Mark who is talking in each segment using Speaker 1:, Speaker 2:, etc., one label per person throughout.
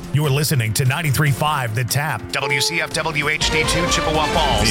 Speaker 1: You're listening to 93.5 The Tap, WCFW HD2 Chippewa Falls,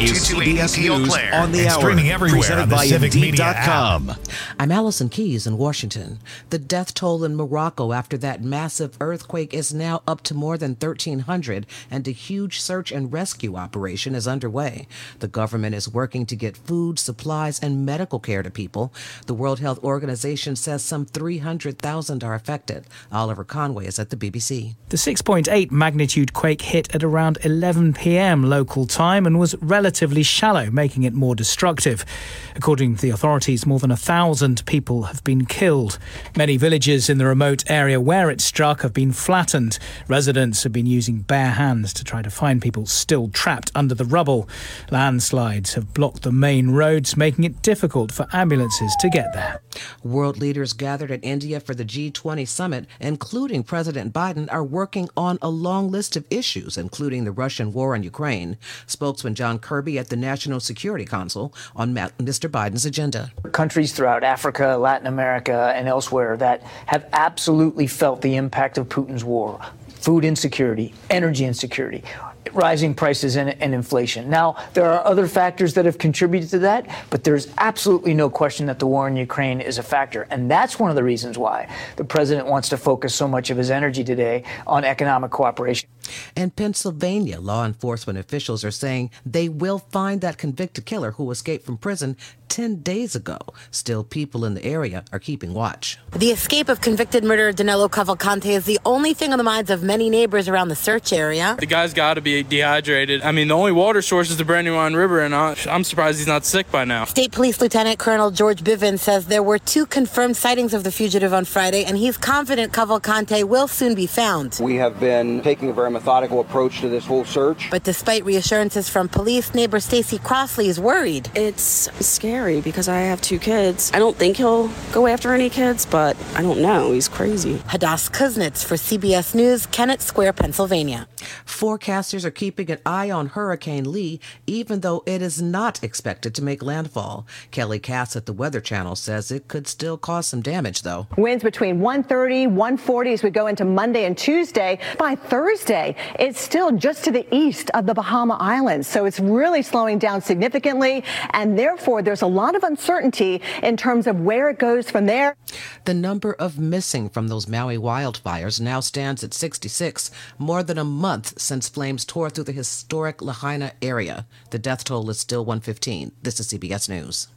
Speaker 1: W228 Eau Claire,
Speaker 2: on the
Speaker 1: and
Speaker 2: hour,
Speaker 1: streaming everywhere on the Civic Media
Speaker 2: Indeed.com.
Speaker 1: app.
Speaker 3: I'm Allison Keyes in Washington. The death toll in Morocco after that massive earthquake is now up to more than 1,300, and a huge search and rescue operation is underway. The government is working to get food, supplies, and medical care to people. The World Health Organization says some 300,000 are affected. Oliver Conway is at the BBC.
Speaker 4: The 6.8 magnitude quake hit at around 11 p.m. local time and was relatively shallow, making it more destructive. According to the authorities, more than 1,000 people have been killed. Many villages in the remote area where it struck have been flattened. Residents have been using bare hands to try to find people still trapped under the rubble. Landslides have blocked the main roads, making it difficult for ambulances to get there.
Speaker 3: World leaders gathered in India for the G20 summit, including President Biden, are working on a long list of issues, including the Russian war in Ukraine. Spokesman John Kirby at the National Security Council on Mr. Biden's agenda.
Speaker 5: Countries throughout Africa, Latin America, and elsewhere that have absolutely felt the impact of Putin's war. Food insecurity, energy insecurity, rising prices and inflation. Now, there are other factors that have contributed to that, but there's absolutely no question that the war in Ukraine is a factor. And that's one of the reasons why the president wants to focus so much of his energy today on economic cooperation.
Speaker 3: In Pennsylvania, law enforcement officials are saying they will find that convicted killer who escaped from prison 10 days ago. Still, people in the area are keeping watch.
Speaker 6: The escape of convicted murderer Danilo Cavalcante is the only thing on the minds of many neighbors around the search area.
Speaker 7: The guy's got to be dehydrated. I mean, the only water source is the Brandywine River, and I'm surprised he's not sick by now.
Speaker 6: State Police Lieutenant Colonel George Bivens says there were 2 confirmed sightings of the fugitive on Friday, and he's confident Cavalcante will soon be found.
Speaker 8: We have been taking a very methodical approach to this whole search.
Speaker 6: But despite reassurances from police, neighbor Stacy Crossley is worried.
Speaker 9: It's scary because I have 2 kids. I don't think he'll go after any kids, but I don't know. He's crazy.
Speaker 6: Hadass Kuznets for CBS News, Kennett Square, Pennsylvania.
Speaker 3: Forecasters are keeping an eye on Hurricane Lee, even though it is not expected to make landfall. Kelly Cass at the Weather Channel says it could still cause some damage, though.
Speaker 10: Winds between 130, 140 as we go into Monday and Tuesday. By Thursday, it's still just to the east of the Bahama Islands, so it's really slowing down significantly, and therefore there's a lot of uncertainty in terms of where it goes from there.
Speaker 3: The number of missing from those Maui wildfires now stands at 66, more than a month since flames tore through the historic Lahaina area. The death toll is still 115. This is CBS News.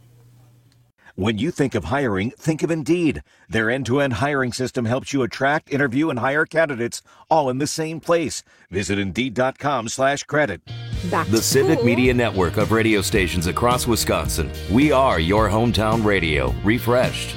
Speaker 2: When you think of hiring, think of Indeed. Their end-to-end hiring system helps you attract, interview, and hire candidates all in the same place. Visit Indeed.com/credit.
Speaker 11: The Civic Media Network of radio stations across Wisconsin. We are your hometown radio, refreshed.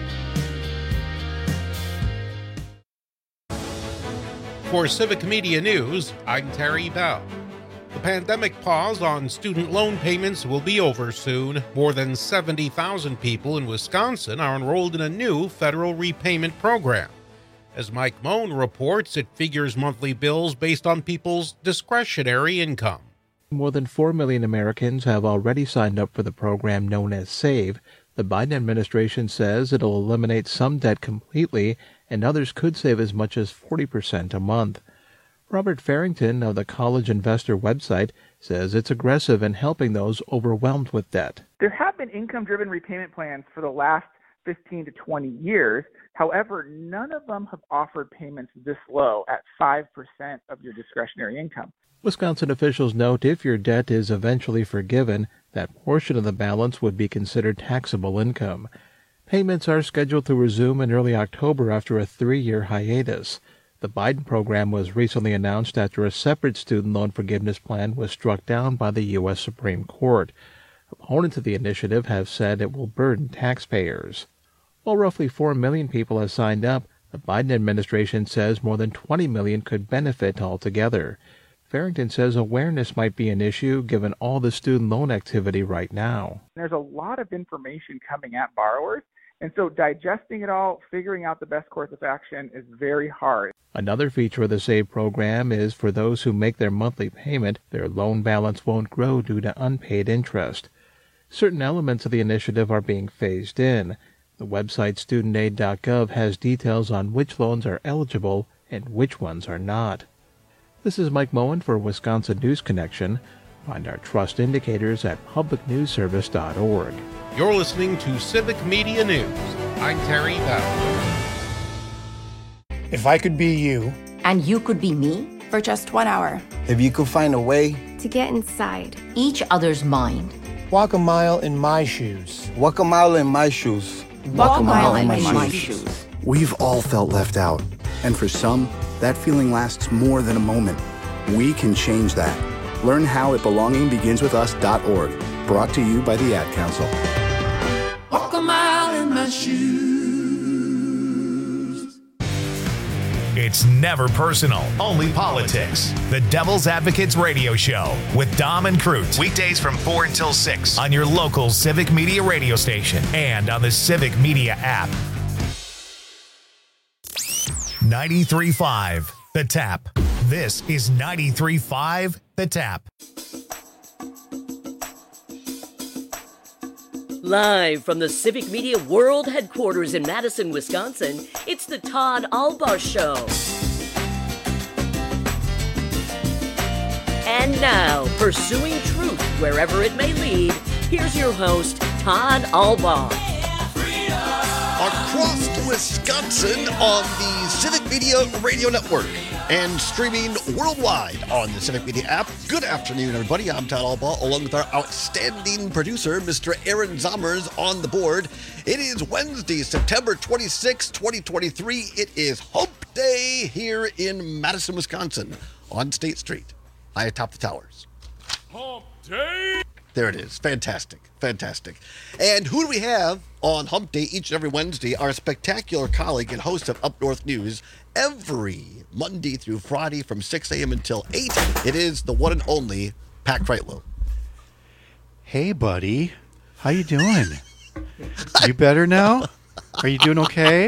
Speaker 12: For Civic Media News, I'm Terry Bell. The pandemic pause on student loan payments will be over soon. More than 70,000 people in Wisconsin are enrolled in a new federal repayment program. As Mike Moan reports, it figures monthly bills based on people's discretionary income.
Speaker 13: More than 4 million Americans have already signed up for the program known as SAVE. The Biden administration says it'll eliminate some debt completely, and others could save as much as 40% a month. Robert Farrington of the College Investor website says it's aggressive in helping those overwhelmed with debt.
Speaker 14: There have been income-driven repayment plans for the last 15 to 20 years. However, none of them have offered payments this low at 5% of your discretionary income.
Speaker 13: Wisconsin officials note if your debt is eventually forgiven, that portion of the balance would be considered taxable income. Payments are scheduled to resume in early October after a 3-year hiatus. The Biden program was recently announced after a separate student loan forgiveness plan was struck down by the U.S. Supreme Court. Opponents of the initiative have said it will burden taxpayers. While roughly 4 million people have signed up, the Biden administration says more than 20 million could benefit altogether. Farrington says awareness might be an issue given all the student loan activity right now.
Speaker 14: There's a lot of information coming at borrowers, and so digesting it all, figuring out the best course of action is very hard.
Speaker 13: Another feature of the SAVE program is for those who make their monthly payment, their loan balance won't grow due to unpaid interest. Certain elements of the initiative are being phased in. The website studentaid.gov has details on which loans are eligible and which ones are not. This is Mike Moen for Wisconsin News Connection. Find our trust indicators at publicnewsservice.org.
Speaker 12: You're listening to Civic Media News. I'm Terry Bell.
Speaker 15: If I could be you,
Speaker 16: and you could be me, for just 1 hour.
Speaker 15: If you could find a way
Speaker 16: to get inside each other's mind.
Speaker 15: Walk a mile in my shoes.
Speaker 8: Walk a mile in my shoes.
Speaker 16: Walk a mile in my shoes.
Speaker 17: We've all felt left out. And for some, that feeling lasts more than a moment. We can change that. Learn how at belongingbeginswithus.org. Brought to you by the Ad Council.
Speaker 18: Walk a mile in my shoes.
Speaker 1: It's never personal, only politics. The Devil's Advocates Radio Show with Dom and Crute. Weekdays from 4 until 6 on your local Civic Media radio station and on the Civic Media app. 93.5 The Tap. This is 93.5 The Tap.
Speaker 19: Live from the Civic Media World Headquarters in Madison, Wisconsin, it's the Todd Albaugh Show. And now, pursuing truth wherever it may lead, here's your host, Todd Albaugh.
Speaker 20: Across Wisconsin on the Civic Media Radio Network and streaming worldwide on the Civic Media app. Good afternoon, everybody. I'm Todd Albaugh, along with our outstanding producer, Mr. Aaron Zommers, on the board. It is Wednesday, September 26, 2023. It is Hump Day here in Madison, Wisconsin, on State Street, high atop the towers. Hump Day! There it is. Fantastic. Fantastic. And who do we have on Hump Day each and every Wednesday? Our spectacular colleague and host of Up North News every Monday through Friday from 6 a.m. until 8. It is the one and only Pat Kreitlow.
Speaker 21: Hey, buddy. How you doing? You better now? Are you doing okay?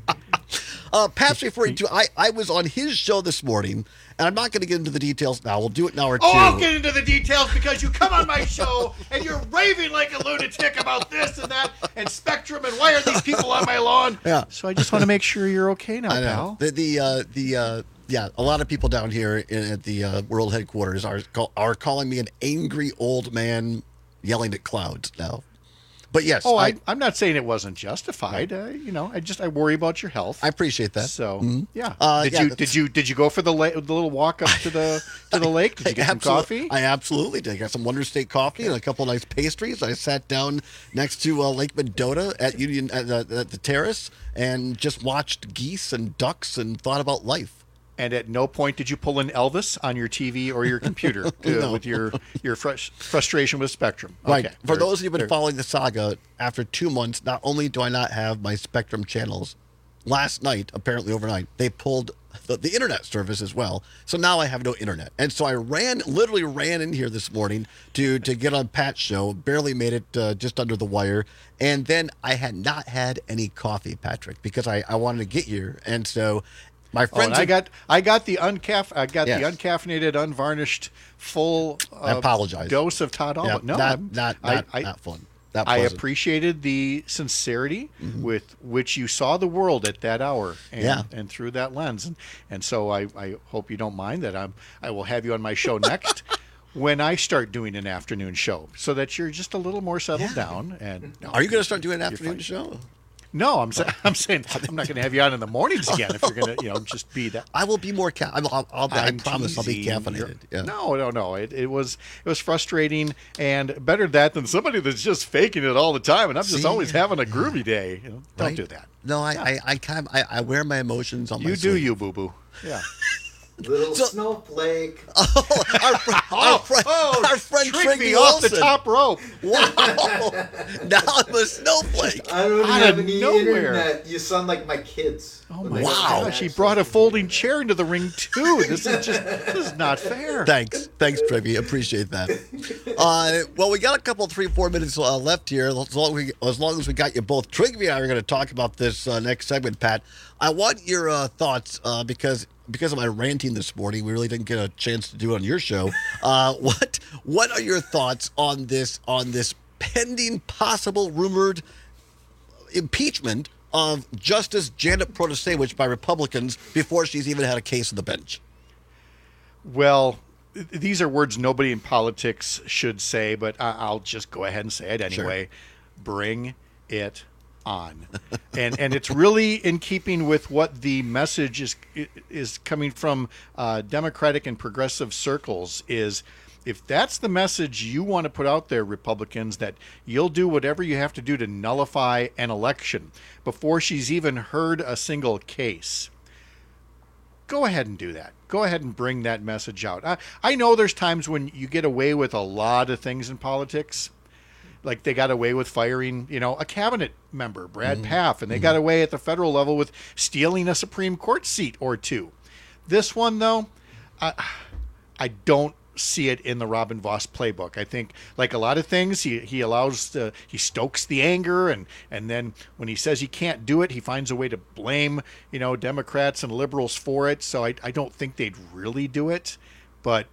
Speaker 20: Pat's referring to, I was on his show this morning, and I'm not going to get into the details now. We'll do it in hour two.
Speaker 21: Oh, I'll get into the details because you come on my show and you're raving like a lunatic about this and that and Spectrum and why are these people on my lawn?
Speaker 20: Yeah.
Speaker 21: So I just want to make sure you're okay now,
Speaker 20: I know.
Speaker 21: pal.
Speaker 20: Yeah, a lot of people down here at the world headquarters are calling me an angry old man yelling at clouds now. But yes.
Speaker 21: Oh, I'm not saying it wasn't justified. I worry about your health.
Speaker 20: I appreciate that.
Speaker 21: So yeah. Did you go for the little walk up to the lake? Did you get some coffee?
Speaker 20: I absolutely did. I got some Wonder State coffee and a couple of nice pastries. I sat down next to Lake Mendota at Union at the terrace and just watched geese and ducks and thought about life.
Speaker 21: And at no point did you pull in Elvis on your TV or your computer
Speaker 20: No.
Speaker 21: with your frustration with Spectrum.
Speaker 20: Right.
Speaker 21: Okay.
Speaker 20: For those of you who've been following the saga, after 2 months, not only do I not have my Spectrum channels, last night, apparently overnight, they pulled the internet service as well. So now I have no internet. And so I literally ran in here this morning to get on Pat's show, barely made it just under the wire. And then I had not had any coffee, Patrick, because I wanted to get here. And so my friends,
Speaker 21: I got the uncaffeinated, unvarnished, full.
Speaker 20: I apologize.
Speaker 21: Dose of Todd Albaugh.
Speaker 20: Yeah,
Speaker 21: No,
Speaker 20: not fun.
Speaker 21: I appreciated the sincerity with which you saw the world at that hour, and through that lens, and so I hope you don't mind that I will have you on my show next. When I start doing an afternoon show, so that you're just a little more settled down. And
Speaker 20: are you going to start doing an afternoon show?
Speaker 21: No, I'm saying I'm not going to have you on in the mornings again if you're going to, just be that.
Speaker 20: I will be more. I promise I'll be caffeinated. Yeah.
Speaker 21: No. It was frustrating, and better that than somebody that's just faking it all the time. And I'm just always having a groovy day. Don't do that.
Speaker 20: No, I wear my emotions on my sleeve.
Speaker 21: You do, you boo boo. Yeah.
Speaker 22: Little snowflake.
Speaker 20: Our friend
Speaker 21: tricked me off the top rope.
Speaker 20: Wow. Now I'm a snowflake.
Speaker 22: I don't have any internet. You sound like my kids.
Speaker 21: Oh my gosh, he brought a folding chair into the ring too. This is not fair.
Speaker 20: Thanks, Trivy. Appreciate that. Well, we got a couple, 3-4 minutes left here. As long as we got you both. Trivy and I are going to talk about this next segment, Pat. I want your thoughts because of my ranting this morning, we really didn't get a chance to do it on your show. What are your thoughts on this pending, possible, rumored impeachment of Justice Janet Protasewicz by Republicans before she's even had a case on the bench?
Speaker 21: Well, these are words nobody in politics should say, but I'll just go ahead and say it anyway. Sure. Bring it on. and it's really in keeping with what the message is coming from Democratic and progressive circles is, if that's the message you want to put out there, Republicans, that you'll do whatever you have to do to nullify an election before she's even heard a single case, go ahead and do that. Go ahead and bring that message out. I know there's times when you get away with a lot of things in politics. Like they got away with firing, a cabinet member, Brad Pfaff, and they got away at the federal level with stealing a Supreme Court seat or two. This one, though, I don't see it in the Robin Vos playbook. I think, like a lot of things, he stokes the anger, and then when he says he can't do it, he finds a way to blame, Democrats and liberals for it. So I don't think they'd really do it, but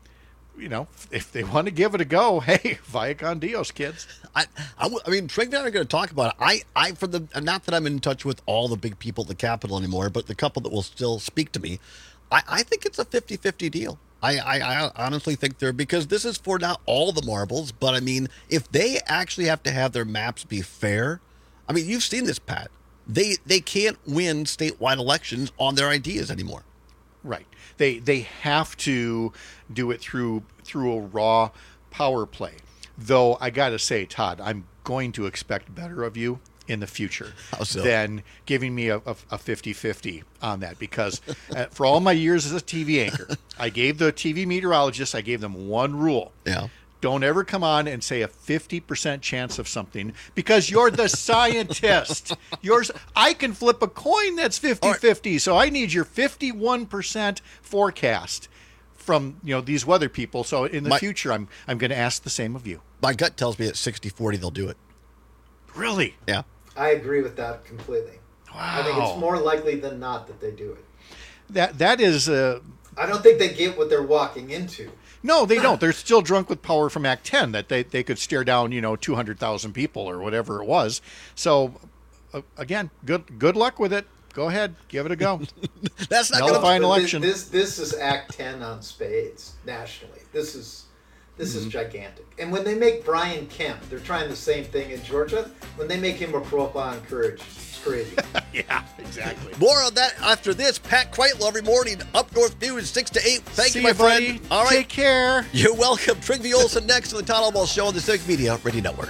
Speaker 21: if they want to give it a go, hey, vaya con Dios, kids.
Speaker 20: I mean, Trey and I are going to talk about it. Not that I'm in touch with all the big people at the Capitol anymore, but the couple that will still speak to me, I think it's a 50-50 deal. I honestly think because this is for not all the marbles, but I mean, if they actually have to have their maps be fair, I mean, you've seen this, Pat. They can't win statewide elections on their ideas anymore.
Speaker 21: Right. They have to do it through a raw power play. Though I got to say, Todd, I'm going to expect better of you in the future than giving me a 50-50 on that, because for all my years as a TV anchor, I gave the TV meteorologists, I gave them one rule.
Speaker 20: Yeah.
Speaker 21: Don't ever come on and say a 50% chance of something, because you're the scientist. I can flip a coin that's 50-50, so I need your 51% forecast from these weather people. So in the future, I'm going to ask the same of you.
Speaker 20: My gut tells me at 60-40 they'll do it.
Speaker 21: Really?
Speaker 20: Yeah.
Speaker 22: I agree with that completely. Wow. I think it's more likely than not that they do it.
Speaker 21: That is.
Speaker 22: I don't think they get what they're walking into.
Speaker 21: No, they don't. They're still drunk with power from Act 10 that they could stare down 200,000 people or whatever it was. So again, good luck with it. Go ahead, give it a go.
Speaker 20: That's not going to
Speaker 21: find election.
Speaker 22: This is Act 10 on spades nationally. This is gigantic. And when they make Brian Kemp, they're trying the same thing in Georgia. When they make him a profile on courage, it's crazy.
Speaker 21: Yeah, exactly.
Speaker 20: More on that after this. Pat Kreitlow every morning, Up North News, 6 to 8. Thank you, my
Speaker 21: buddy.
Speaker 20: friend. All right.
Speaker 21: Take care.
Speaker 20: You're welcome. Trygve Olsen next to the Todd Albaugh Show on the Civic Media Radio Network.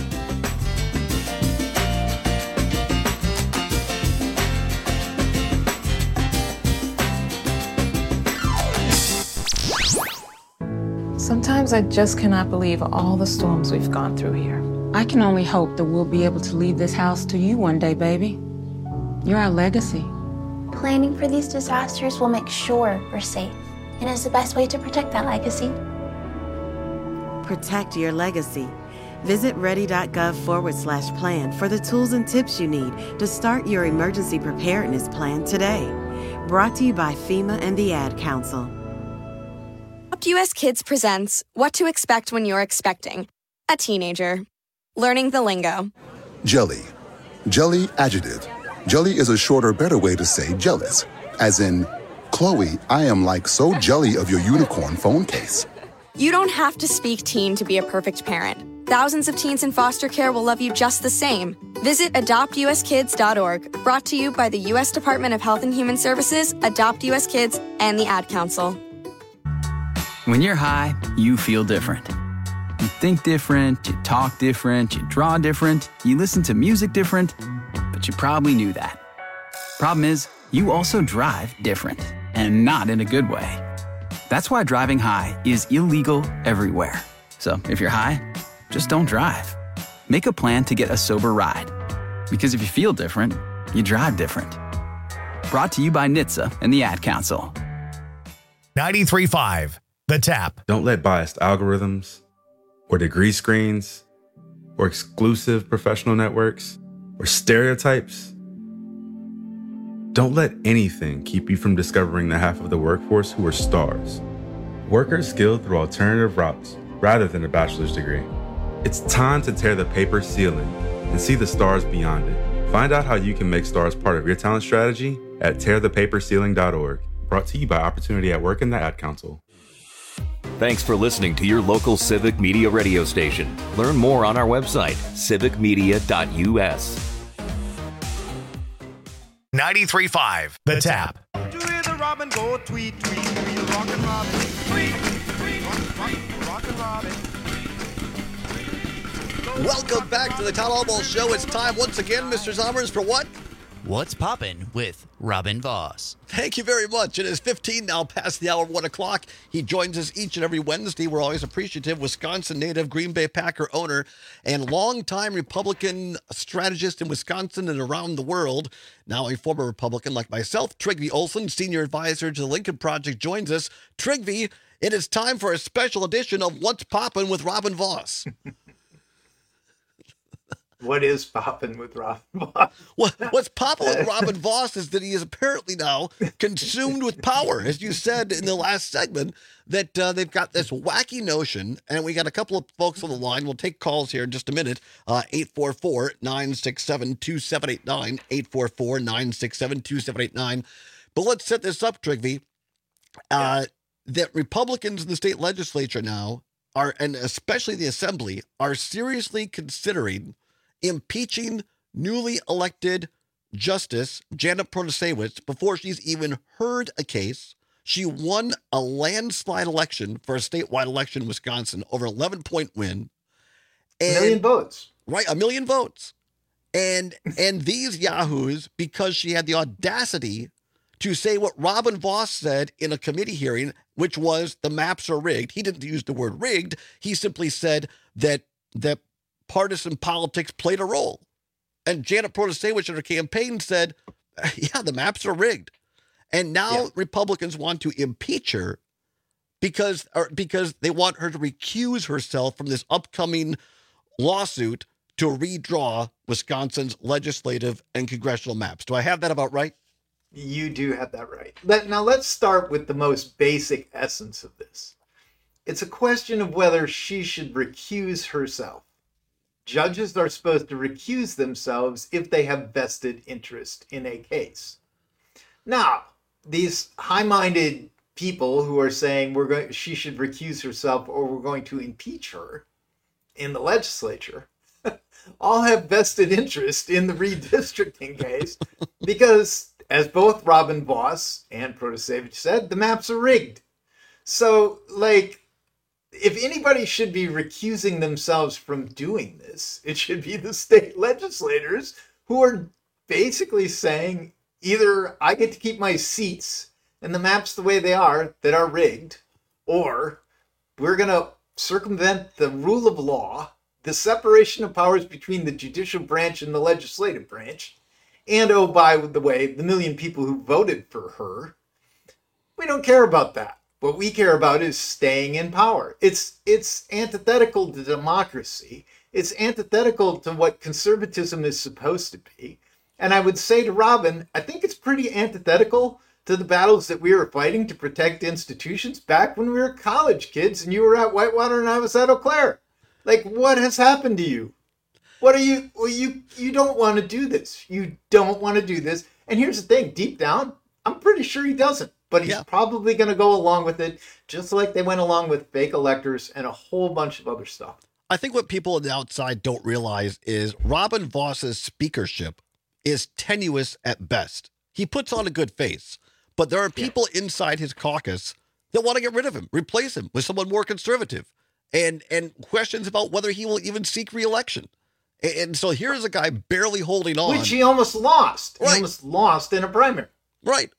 Speaker 4: Sometimes I just cannot believe all the storms we've gone through here.
Speaker 5: I can only hope that we'll be able to leave this house to you one day, baby. You're our legacy.
Speaker 23: Planning for these disasters will make sure we're safe, and is the best way to protect that legacy.
Speaker 24: Protect your legacy. Visit ready.gov/plan for the tools and tips you need to start your emergency preparedness plan today. Brought to you by FEMA and the Ad Council.
Speaker 25: Adopt US Kids presents What to Expect When You're Expecting a Teenager. Learning the lingo.
Speaker 26: Jelly. Jelly adjective. Jelly is a shorter, better way to say jealous. As in, Chloe, I am like so jelly of your unicorn phone case.
Speaker 25: You don't have to speak teen to be a perfect parent. Thousands of teens in foster care will love you just the same. Visit adoptuskids.org, brought to you by the U.S. Department of Health and Human Services, Adopt US Kids, and the Ad Council.
Speaker 27: When you're high, you feel different. You think different, you talk different, you draw different, you listen to music different, but you probably knew that. Problem is, you also drive different, and not in a good way. That's why driving high is illegal everywhere. So if you're high, just don't drive. Make a plan to get a sober ride. Because if you feel different, you drive different. Brought to you by NHTSA and the Ad Council.
Speaker 1: 93.5, The Tap.
Speaker 28: Don't let biased algorithms or degree screens or exclusive professional networks or stereotypes. Don't let anything keep you from discovering the half of the workforce who are stars. Workers skilled through alternative routes rather than a bachelor's degree. It's time to tear the paper ceiling and see the stars beyond it. Find out how you can make stars part of your talent strategy at tearthepaperceiling.org. Brought to you by Opportunity at Work and the Ad Council.
Speaker 2: Thanks for listening to your local Civic Media radio station. Learn more on our website, civicmedia.us.
Speaker 1: 93.5 The Tap.
Speaker 18: Do the Robin go tweet, tweet, tweet, rockin' Robin, tweet, tweet, rockin' Robin.
Speaker 20: Welcome back to the Todd Albaugh Show. It's time once again, Mr. Zommers, for what?
Speaker 3: What's Poppin' with Robin Voss.
Speaker 20: Thank you very much. It is 15 now past the hour of 1 o'clock. He joins us each and every Wednesday. We're always appreciative. Wisconsin native, Green Bay Packer owner, and longtime Republican strategist in Wisconsin and around the world. Now a former Republican like myself, Trygve Olsen, senior advisor to the Lincoln Project, joins us. Trygve, it is time for a special edition of What's Poppin' with Robin Voss.
Speaker 22: What is poppin' with Robin Voss?
Speaker 20: What's poppin' with Robin Voss is that he is apparently now consumed with power. As you said in the last segment, that they've got this wacky notion, and we got a couple of folks on the line. We'll take calls here in just a minute. 844-967-2789, 844-967-2789. But let's set this up, Trygve. That Republicans in the state legislature now are, and especially the assembly, are seriously considering impeaching newly elected Justice Janet Protasewicz before she's even heard a case. She won a landslide election for a statewide election in Wisconsin, over 11-point win.
Speaker 22: And, 1 million votes.
Speaker 20: Right, 1 million votes. And these yahoos, because she had the audacity to say what Robin Voss said in a committee hearing, which was the maps are rigged. He didn't use the word rigged. He simply said that partisan politics played a role. And Janet Protasewicz in her campaign said, yeah, the maps are rigged. And now Republicans want to impeach her because they want her to recuse herself from this upcoming lawsuit to redraw Wisconsin's legislative and congressional maps. Do I have that about right?
Speaker 22: You do have that right. Now let's start with the most basic essence of this. It's a question of whether she should recuse herself. Judges are supposed to recuse themselves if they have vested interest in a case. Now, these high-minded people who are saying she should recuse herself or we're going to impeach her in the legislature all have vested interest in the redistricting case because, as both Robin Voss and Protasevich said, the maps are rigged. So, if anybody should be recusing themselves from doing this, it should be the state legislators who are basically saying either I get to keep my seats and the maps the way they are that are rigged, or we're going to circumvent the rule of law, the separation of powers between the judicial branch and the legislative branch, and oh, by the way, the 1 million people who voted for her. We don't care about that. What we care about is staying in power. It's antithetical to democracy. It's antithetical to what conservatism is supposed to be. And I would say to Robin, I think it's pretty antithetical to the battles that we were fighting to protect institutions back when we were college kids and you were at Whitewater and I was at Eau Claire. What has happened to you? What are you? Well, you don't want to do this. You don't want to do this. And here's the thing, deep down, I'm pretty sure he doesn't. But he's probably going to go along with it, just like they went along with fake electors and a whole bunch of other stuff.
Speaker 20: I think what people on the outside don't realize is Robin Voss's speakership is tenuous at best. He puts on a good face, but there are people inside his caucus that want to get rid of him, replace him with someone more conservative, and questions about whether he will even seek re-election. And so here's a guy barely holding on.
Speaker 22: Which he almost lost.
Speaker 20: Right.
Speaker 22: He almost lost in a primary.
Speaker 20: Right.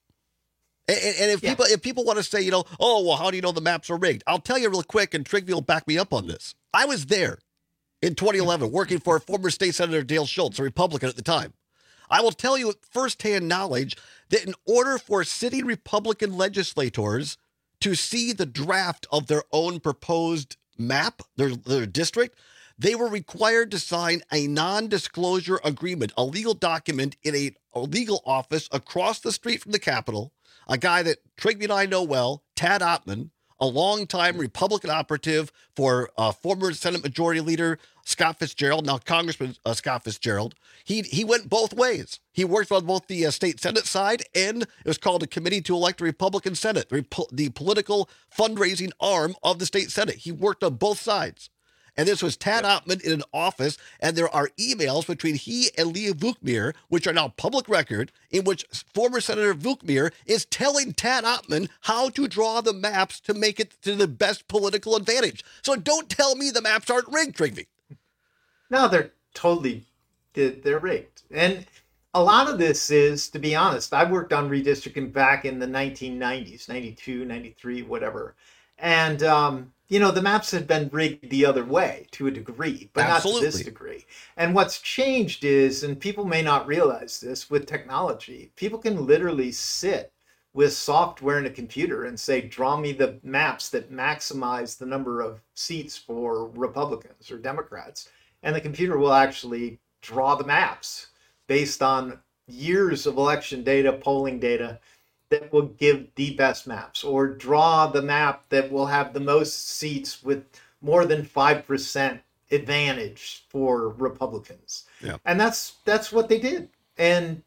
Speaker 20: And if people want to say, oh, well, how do you know the maps are rigged? I'll tell you real quick, and Trygve will back me up on this. I was there in 2011 working for former state senator Dale Schultz, a Republican at the time. I will tell you with firsthand knowledge that in order for sitting Republican legislators to see the draft of their own proposed map, their district, they were required to sign a non-disclosure agreement, a legal document in a legal office across the street from the Capitol. A guy that Trygve and I know well, Tad Ottman, a longtime Republican operative for former Senate Majority Leader Scott Fitzgerald, now Congressman Scott Fitzgerald, he went both ways. He worked on both the state Senate side, and it was called a committee to elect the Republican Senate, the political fundraising arm of the state Senate. He worked on both sides. And this was Tad Ottman in an office, and there are emails between he and Leah Vukmir, which are now public record, in which former Senator Vukmir is telling Tad Ottman how to draw the maps to make it to the best political advantage. So don't tell me the maps aren't rigged, Trigby.
Speaker 22: No, they're rigged. And a lot of this is, to be honest, I worked on redistricting back in the 1990s, 92, 93, whatever. And, the maps had been rigged the other way to a degree, but
Speaker 20: Absolutely.
Speaker 22: not to this degree. And what's changed is, and people may not realize this with technology, people can literally sit with software in a computer and say, draw me the maps that maximize the number of seats for Republicans or Democrats. And the computer will actually draw the maps based on years of election data, polling data, that will give the best maps, or draw the map that will have the most seats with more than 5% advantage for Republicans.
Speaker 20: Yeah.
Speaker 22: And that's what they did. And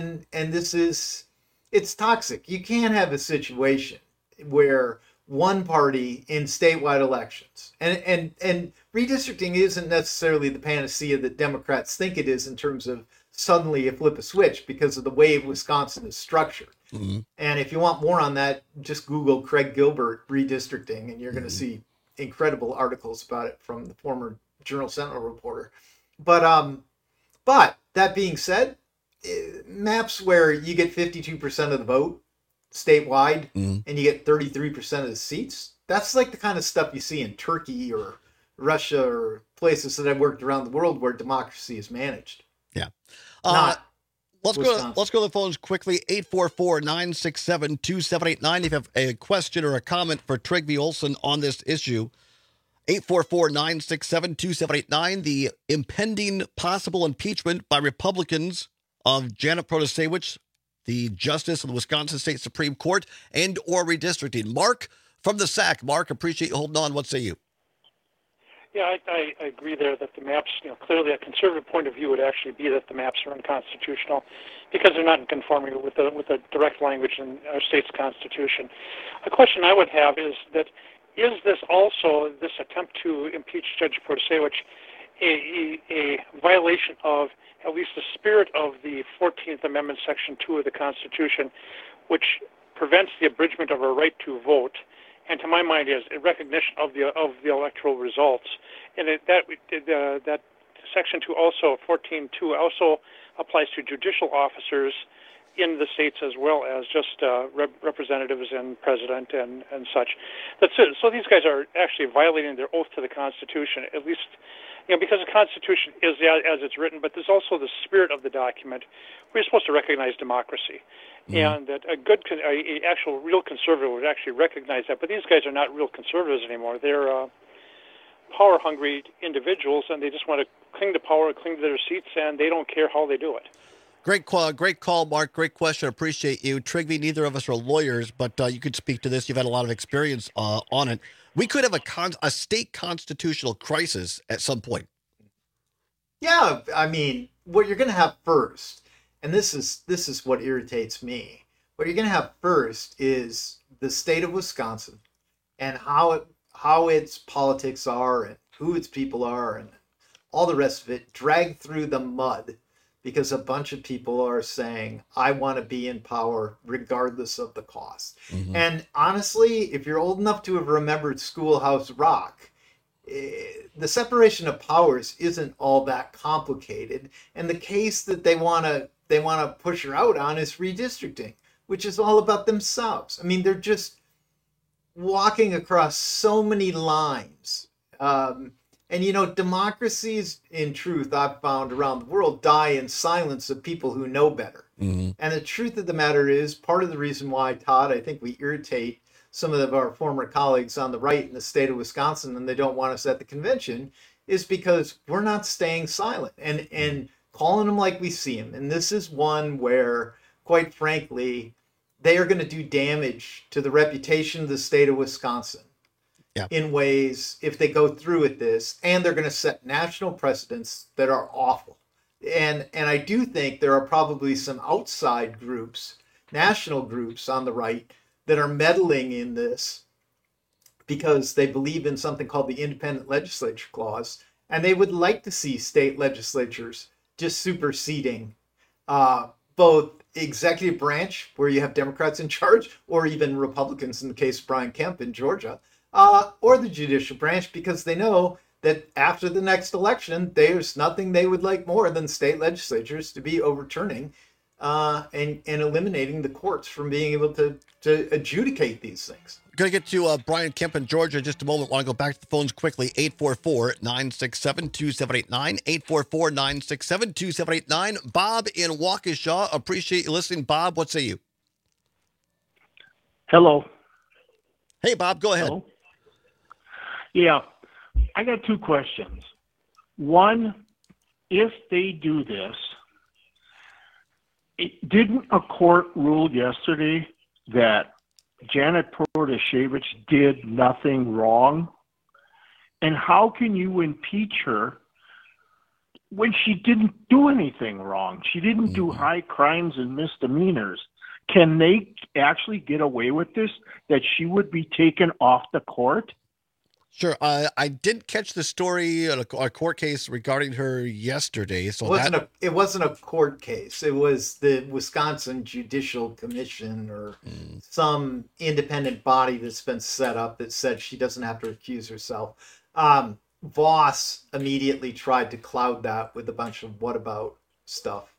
Speaker 22: it's toxic. You can't have a situation where one party in statewide elections, and redistricting isn't necessarily the panacea that Democrats think it is in terms of suddenly you flip a switch because of the way Wisconsin is structured.
Speaker 20: Mm-hmm.
Speaker 22: And if you want more on that, just Google Craig Gilbert redistricting, and you're going to see incredible articles about it from the former Journal Sentinel reporter. But that being said, maps where you get 52% of the vote statewide and you get 33% of the seats, that's like the kind of stuff you see in Turkey or Russia or places that I've worked around the world where democracy is managed.
Speaker 20: Yeah.
Speaker 22: Let's
Speaker 20: go to the phones quickly. 844-967-2789. If you have a question or a comment for Trygve Olsen on this issue, 844-967-2789. The impending possible impeachment by Republicans of Janet Protasewicz, the Justice of the Wisconsin State Supreme Court, and or redistricting. Mark from the SAC. Mark, appreciate you holding on. What say you?
Speaker 6: Yeah, I agree there that the maps, clearly a conservative point of view would actually be that the maps are unconstitutional because they're not in conformity with the direct language in our state's constitution. A question I would have is this also, this attempt to impeach Judge Protasewicz, a violation of at least the spirit of the 14th Amendment, Section 2 of the Constitution, which prevents the abridgment of our right to vote, and to my mind is a recognition of the electoral results. And that Section 2 also, 14.2, also applies to judicial officers in the states as well as just representatives and president and such. So these guys are actually violating their oath to the Constitution, at least, because the Constitution is as it's written, but there's also the spirit of the document. We're supposed to recognize democracy. And that a actual real conservative would actually recognize that. But these guys are not real conservatives anymore. They're power-hungry individuals, and they just want to cling to power, cling to their seats, and they don't care how they do it.
Speaker 20: Great call, Mark. Great question. Appreciate you. Trygve, neither of us are lawyers, but you could speak to this. You've had a lot of experience on it. We could have a state constitutional crisis at some point.
Speaker 22: Yeah, I mean, what you're going to have first, and this is what irritates me. What you're going to have first is the state of Wisconsin and how its politics are and who its people are and all the rest of it dragged through the mud because a bunch of people are saying, I want to be in power regardless of the cost. Mm-hmm. And honestly, if you're old enough to have remembered Schoolhouse Rock, the separation of powers isn't all that complicated. And the case that they want to push her out on is redistricting, which is all about themselves. I mean, they're just walking across so many lines. And, democracies, in truth, I've found around the world, die in silence of people who know better. Mm-hmm. And the truth of the matter is, part of the reason why, Todd, I think we irritate some of our former colleagues on the right in the state of Wisconsin and they don't want us at the convention is because we're not staying silent and calling them like we see them. And this is one where, quite frankly, they are going to do damage to the reputation of the state of Wisconsin. in ways if they go through with this, and they're going to set national precedents that are awful. And I do think there are probably some outside groups, national groups on the right, that are meddling in this because they believe in something called the Independent Legislature Clause, and they would like to see state legislatures just superseding both executive branch, where you have Democrats in charge, or even Republicans in the case of Brian Kemp in Georgia, or the judicial branch, because they know that after the next election, there's nothing they would like more than state legislatures to be overturning and eliminating the courts from being able to adjudicate these things.
Speaker 20: Going to get to Brian Kemp in Georgia in just a moment. I want to go back to the phones quickly. 844-967-2789. 844-967-2789. Bob in Waukesha. Appreciate you listening. Bob, what say you?
Speaker 7: Hello.
Speaker 20: Hey, Bob, go ahead.
Speaker 7: Hello? Yeah, I got two questions. One, if they do this, didn't a court rule yesterday that Janet Protasiewicz did nothing wrong? And how can you impeach her when she didn't do anything wrong? She didn't do high crimes and misdemeanors. Can they actually get away with this, that she would be taken off the court?
Speaker 20: Sure. I did catch the story, a court case regarding her yesterday. So
Speaker 22: it wasn't a court case. It was the Wisconsin Judicial Commission or some independent body that's been set up that said she doesn't have to recuse herself. Voss immediately tried to cloud that with a bunch of whatabout stuff.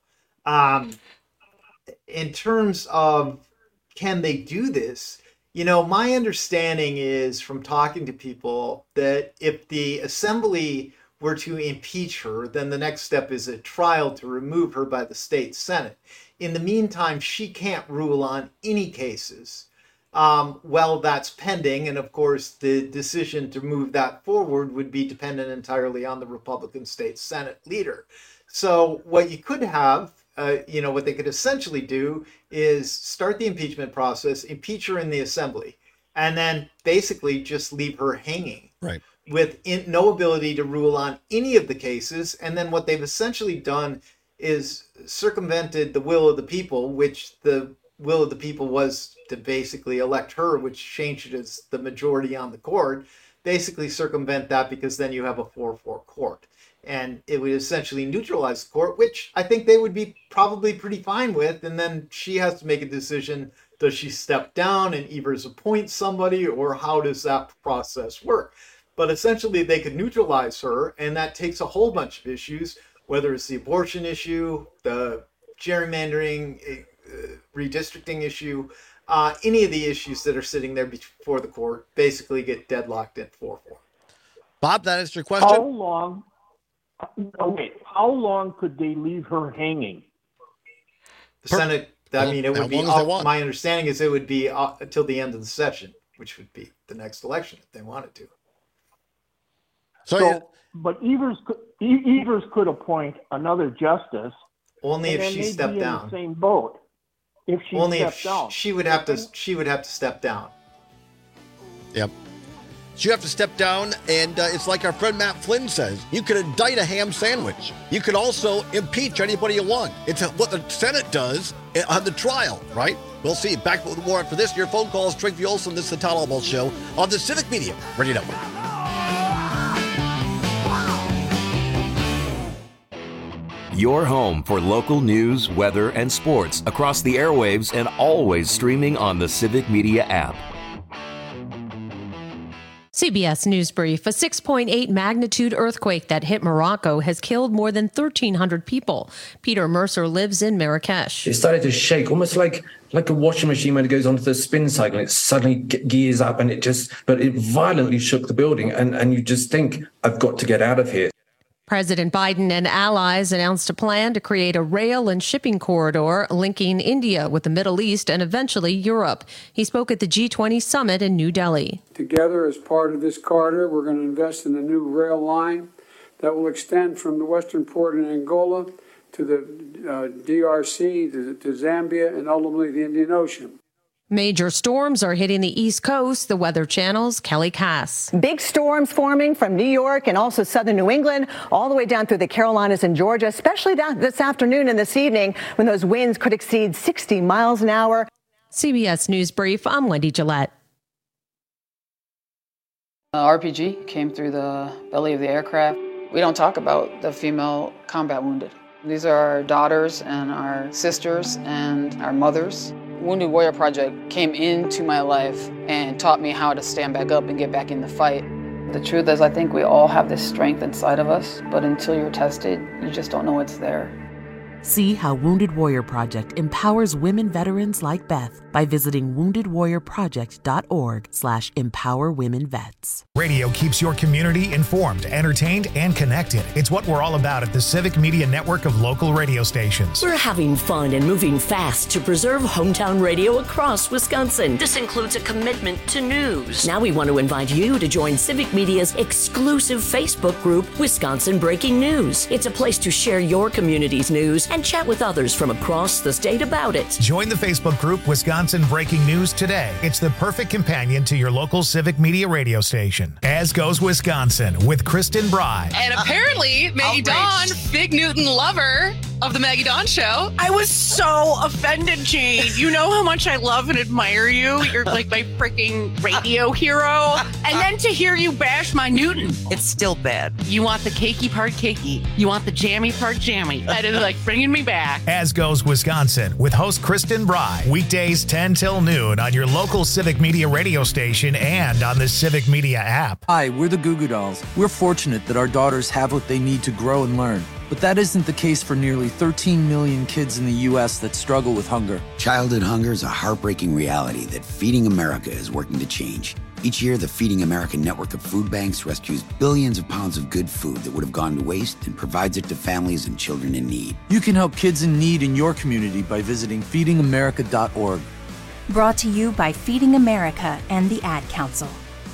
Speaker 22: In terms of can they do this? You know, my understanding is from talking to people that if the assembly were to impeach her, then the next step is a trial to remove her by the state Senate. In the meantime, she can't rule on any cases. Well, that's pending. And of course, the decision to move that forward would be dependent entirely on the Republican state Senate leader. So what you could have, what they could essentially do is start the impeachment process, impeach her in the assembly, and then basically just leave her hanging.
Speaker 20: Right.
Speaker 22: With no ability to rule on any of the cases. And then what they've essentially done is circumvented the will of the people, which the will of the people was to basically elect her, which changes the majority on the court. Basically circumvent that because then you have a 4-4 court. And it would essentially neutralize the court, which I think they would be probably pretty fine with. And then she has to make a decision. Does she step down and Evers appoint somebody, or how does that process work? But essentially they could neutralize her, and that takes a whole bunch of issues, whether it's the abortion issue, the gerrymandering, redistricting issue, any of the issues that are sitting there before the court basically get deadlocked at 4-4.
Speaker 20: Bob, that is your question?
Speaker 7: How long could they leave her hanging?
Speaker 22: The Senate, it would be, my understanding is it would be until the end of the session, which would be the next election if they wanted to.
Speaker 7: But Evers could appoint another justice.
Speaker 22: Only if she stepped down.
Speaker 7: In the same boat. If she stepped down,
Speaker 22: she would have to step down.
Speaker 20: Yep. So you have to step down, and it's like our friend Matt Flynn says, you could indict a ham sandwich. You could also impeach anybody you want. It's what the Senate does on the trial, right? We'll see. Back with more after this. Your phone calls, Trygve Olsen. This is the Todd Albaugh Show on the Civic Media Radio Network.
Speaker 2: Your home for local news, weather, and sports across the airwaves and always streaming on the Civic Media app.
Speaker 9: CBS News Brief. A 6.8 magnitude earthquake that hit Morocco has killed more than 1,300 people. Peter Mercer lives in Marrakesh.
Speaker 10: It started to shake, almost like a washing machine when it goes onto the spin cycle. It suddenly gears up and it violently shook the building. And you just think, I've got to get out of here.
Speaker 9: President Biden and allies announced a plan to create a rail and shipping corridor linking India with the Middle East and eventually Europe. He spoke at the G20 summit in New Delhi.
Speaker 11: Together, as part of this corridor, we're going to invest in a new rail line that will extend from the western port in Angola to the DRC, to Zambia, and ultimately the Indian Ocean.
Speaker 9: Major storms are hitting the East Coast. The Weather Channel's Kelly Cass.
Speaker 8: Big storms forming from New York and also southern New England, all the way down through the Carolinas and Georgia, especially this afternoon and this evening when those winds could exceed 60 miles an hour.
Speaker 9: CBS News Brief, I'm Wendy Gillette.
Speaker 12: RPG came through the belly of the aircraft. We don't talk about the female combat wounded. These are our daughters and our sisters and our mothers. Wounded Warrior Project came into my life and taught me how to stand back up and get back in the fight. The truth is, I think we all have this strength inside of us, but until you're tested, you just don't know it's there.
Speaker 13: See how Wounded Warrior Project empowers women veterans like Beth by visiting woundedwarriorproject.org/empowerwomenvets.
Speaker 1: Radio keeps your community informed, entertained, and connected. It's what we're all about at the Civic Media Network of local radio stations.
Speaker 14: We're having fun and moving fast to preserve hometown radio across Wisconsin. This includes a commitment to news. Now we want to invite you to join Civic Media's exclusive Facebook group, Wisconsin Breaking News. It's a place to share your community's news and chat with others from across the state about it.
Speaker 1: Join the Facebook group Wisconsin Breaking News today. It's the perfect companion to your local Civic Media radio station. As Goes Wisconsin with Kristen Bry.
Speaker 15: And apparently, Maggie Dawn, Big Newton lover of the Maggie Dawn Show.
Speaker 16: I was so offended, Jane. You know how much I love and admire you. You're like my freaking radio hero. And then to hear you bash my Newton.
Speaker 17: It's still bad.
Speaker 16: You want the cakey part cakey. You want the jammy part jammy. That is like bringing me back.
Speaker 1: As Goes Wisconsin with host Kristen Bry. Weekdays 10 till noon on your local Civic Media radio station and on the Civic Media app.
Speaker 19: Hi, we're the Goo Goo Dolls. We're fortunate that our daughters have what they need to grow and learn. But that isn't the case for nearly 13 million kids in the U.S. that struggle with hunger.
Speaker 29: Childhood hunger is a heartbreaking reality that Feeding America is working to change. Each year, the Feeding America network of food banks rescues billions of pounds of good food that would have gone to waste and provides it to families and children in need.
Speaker 19: You can help kids in need in your community by visiting feedingamerica.org.
Speaker 30: Brought to you by Feeding America and the Ad Council.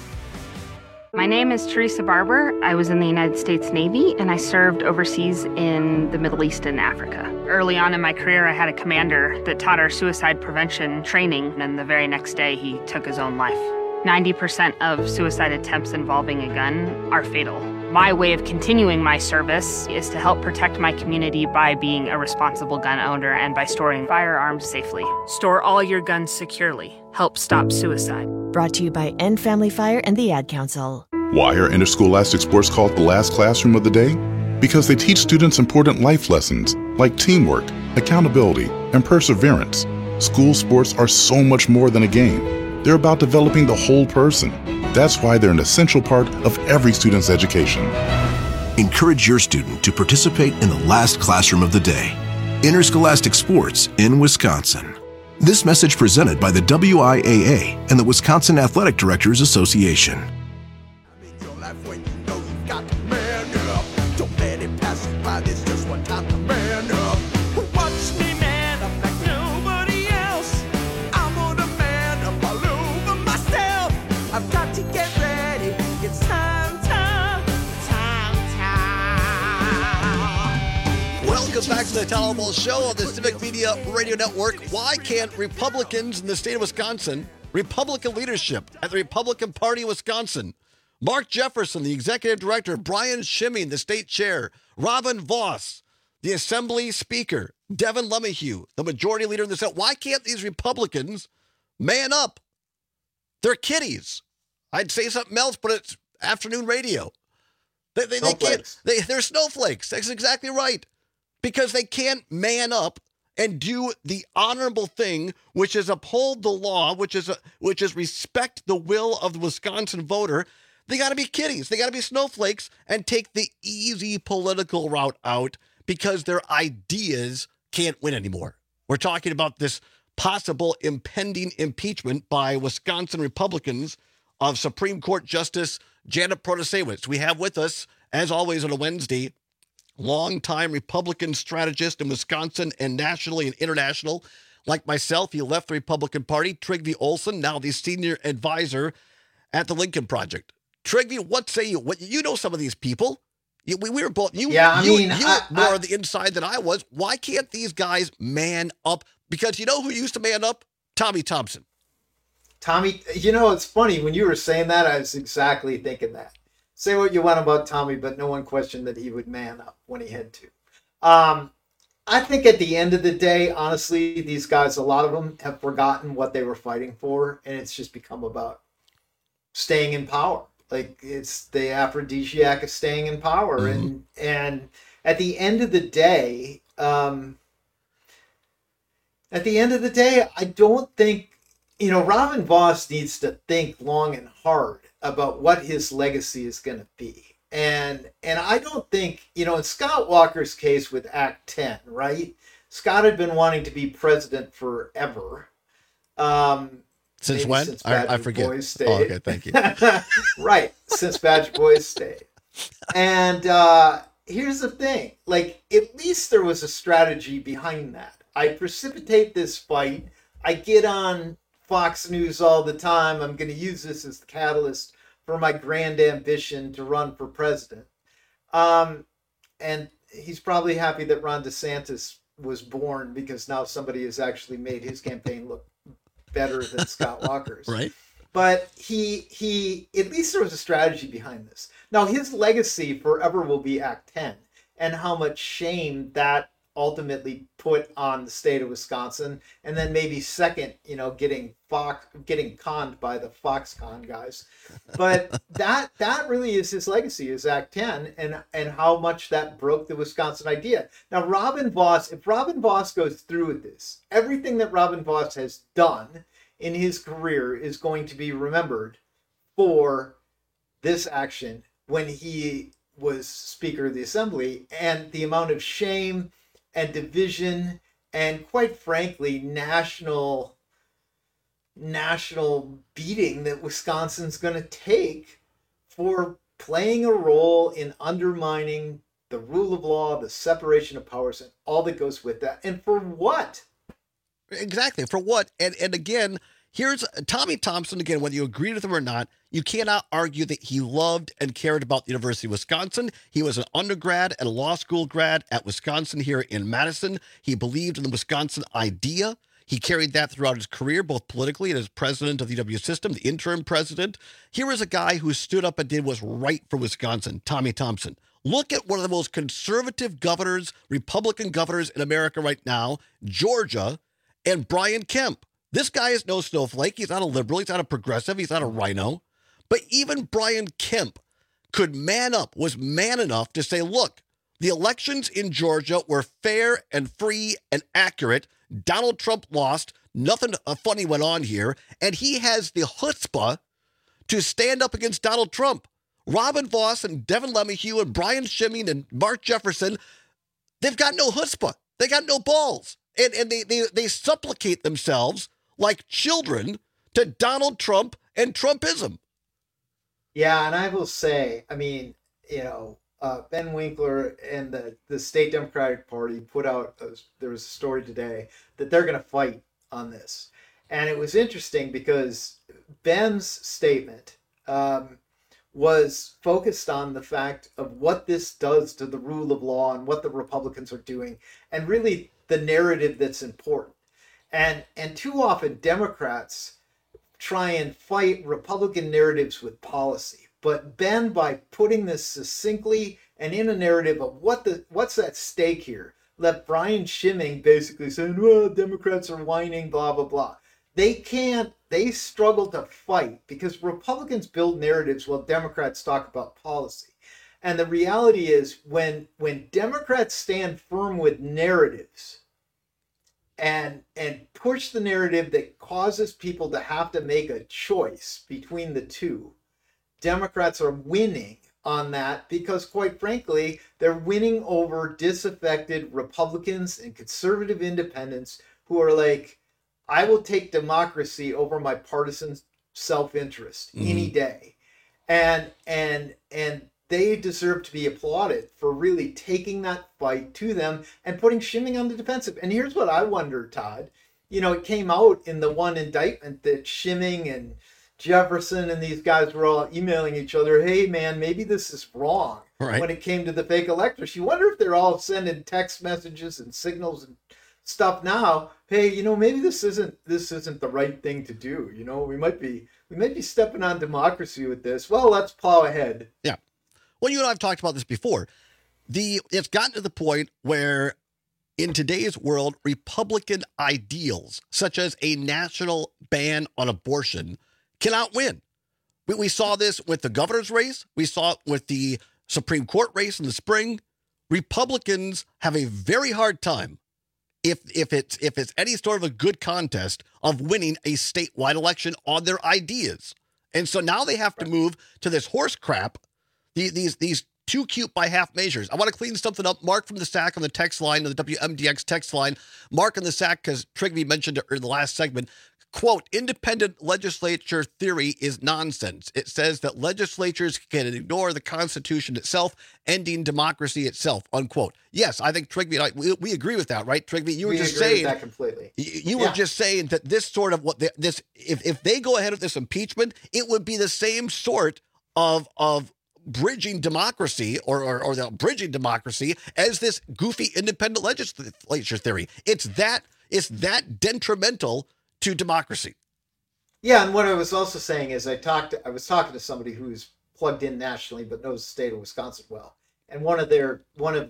Speaker 31: My name is Teresa Barber. I was in the United States Navy and I served overseas in the Middle East and Africa. Early on in my career, I had a commander that taught our suicide prevention training, and the very next day he took his own life. 90% of suicide attempts involving a gun are fatal. My way of continuing my service is to help protect my community by being a responsible gun owner and by storing firearms safely. Store all your guns securely. Help stop suicide.
Speaker 30: Brought to you by End Family Fire and the Ad Council.
Speaker 32: Why are interscholastic sports called the last classroom of the day? Because they teach students important life lessons like teamwork, accountability, and perseverance. School sports are so much more than a game. They're about developing the whole person. That's why they're an essential part of every student's education.
Speaker 33: Encourage your student to participate in the last classroom of the day. Interscholastic sports in Wisconsin. This message presented by the WIAA and the Wisconsin Athletic Directors Association.
Speaker 20: Back to the Tom Ball Show on the Civic Media Radio Network. Why can't Republicans in the state of Wisconsin, Republican leadership at the Republican Party of Wisconsin, Mark Jefferson, the executive director, Brian Schimming, the state chair, Robin Voss, the assembly speaker, Devin LeMahieu, the majority leader in the Senate, why can't these Republicans man up? They're kiddies. I'd say something else, but it's afternoon radio. They can't. They're snowflakes. That's exactly right. Because they can't man up and do the honorable thing, which is uphold the law, which is respect the will of the Wisconsin voter. They got to be kiddies. They got to be snowflakes and take the easy political route out because their ideas can't win anymore. We're talking about this possible impending impeachment by Wisconsin Republicans of Supreme Court Justice Janet Protasiewicz. We have with us, as always on a Wednesday, longtime Republican strategist in Wisconsin and nationally and international. Like myself, he left the Republican Party. Trygve Olsen, now the senior advisor at the Lincoln Project. Trygve, what say you? What, you know some of these people. We were both. You were more on the inside than I was. Why can't these guys man up? Because you know who used to man up? Tommy Thompson.
Speaker 22: Tommy, it's funny. When you were saying that, I was exactly thinking that. Say what you want about Tommy, but no one questioned that he would man up when he had to. I think at the end of the day, honestly, these guys, a lot of them have forgotten what they were fighting for, and it's just become about staying in power. Like, it's the aphrodisiac of staying in power. Mm-hmm. And at the end of the day, I don't think, Robin Vos needs to think long and hard about what his legacy is going to be. And I don't think, in Scott Walker's case with Act 10, right? Scott had been wanting to be president forever.
Speaker 20: Since when?
Speaker 22: Since
Speaker 20: I forget.
Speaker 22: Boys Day.
Speaker 20: Oh, okay, thank you.
Speaker 22: Right, since Badger Boys Day. And here's the thing. Like, at least there was a strategy behind that. I precipitate this fight. I get on Fox News all the time. I'm going to use this as the catalyst for my grand ambition to run for president. And he's probably happy that Ron DeSantis was born, because now somebody has actually made his campaign look better than Scott Walker's.
Speaker 20: Right.
Speaker 22: But he at least there was a strategy behind this. Now, his legacy forever will be Act 10, and how much shame that ultimately put on the state of Wisconsin, and then maybe second, getting conned by the Foxconn guys. But that really is his legacy, is Act 10, and how much that broke the Wisconsin idea. Now, if Robin Vos goes through with this, everything that Robin Vos has done in his career is going to be remembered for this action when he was Speaker of the Assembly, and the amount of shame and division and, quite frankly, national beating that Wisconsin's going to take for playing a role in undermining the rule of law, the separation of powers, and all that goes with that. And for what?
Speaker 20: Exactly. For what? And again, here's Tommy Thompson, again, whether you agree with him or not, you cannot argue that he loved and cared about the University of Wisconsin. He was an undergrad and a law school grad at Wisconsin here in Madison. He believed in the Wisconsin idea. He carried that throughout his career, both politically and as president of the UW system, the interim president. Here is a guy who stood up and did what's right for Wisconsin, Tommy Thompson. Look at one of the most conservative governors, Republican governors in America right now, Georgia, and Brian Kemp. This guy is no snowflake. He's not a liberal. He's not a progressive. He's not a rhino. But even Brian Kemp was man enough to say, look, the elections in Georgia were fair and free and accurate. Donald Trump lost. Nothing funny went on here. And he has the chutzpah to stand up against Donald Trump. Robin Vos and Devin LeMahieu and Brian Schimming and Mark Jefferson, they've got no chutzpah. They got no balls. And they supplicate themselves like children to Donald Trump and Trumpism.
Speaker 22: Yeah, and I will say, Ben Winkler and the State Democratic Party put out, there was a story today that they're going to fight on this. And it was interesting because Ben's statement was focused on the fact of what this does to the rule of law and what the Republicans are doing, and really the narrative that's important. And too often Democrats try and fight Republican narratives with policy. But Ben, by putting this succinctly and in a narrative of what's at stake here, let Brian Schimming basically saying, well, Democrats are whining, blah, blah, blah. They struggle to fight because Republicans build narratives while Democrats talk about policy. And the reality is when Democrats stand firm with narratives and push the narrative that causes people to have to make a choice between the two, Democrats are winning on that because, quite frankly, they're winning over disaffected Republicans and conservative independents who are like, I will take democracy over my partisan self-interest any day. And they deserve to be applauded for really taking that fight to them and putting Schimming on the defensive. And here's what I wonder, Todd. It came out in the one indictment that Schimming and Jefferson and these guys were all emailing each other, hey, man, maybe this is wrong when it came to the fake electors. You wonder if they're all sending text messages and signals and stuff now. Hey, maybe this isn't the right thing to do. We might be stepping on democracy with this. Well, let's plow ahead.
Speaker 20: Yeah. Well, you and I have talked about this before. It's gotten to the point where in today's world, Republican ideals, such as a national ban on abortion, cannot win. We saw this with the governor's race. We saw it with the Supreme Court race in the spring. Republicans have a very hard time, if it's any sort of a good contest, of winning a statewide election on their ideas. And so now they have to move to this horse crap, these too cute by half measures. I want to clean something up. Mark from the SAC on the text line, on the WMDX text line. Mark in the SAC, because Trigby mentioned it in the last segment. Quote, independent legislature theory is nonsense. It says that legislatures can ignore the Constitution itself, ending democracy itself, unquote. Yes, I think Trigby and I, we agree with that, right, Trigby? You were just saying
Speaker 22: that completely.
Speaker 20: You were just saying that this sort of if they go ahead with this impeachment, it would be the same sort of bridging democracy or the bridging democracy as this goofy independent legislature theory. It's that detrimental to democracy.
Speaker 22: Yeah, and what I was also saying is I was talking to somebody who's plugged in nationally but knows the state of Wisconsin well. And one of their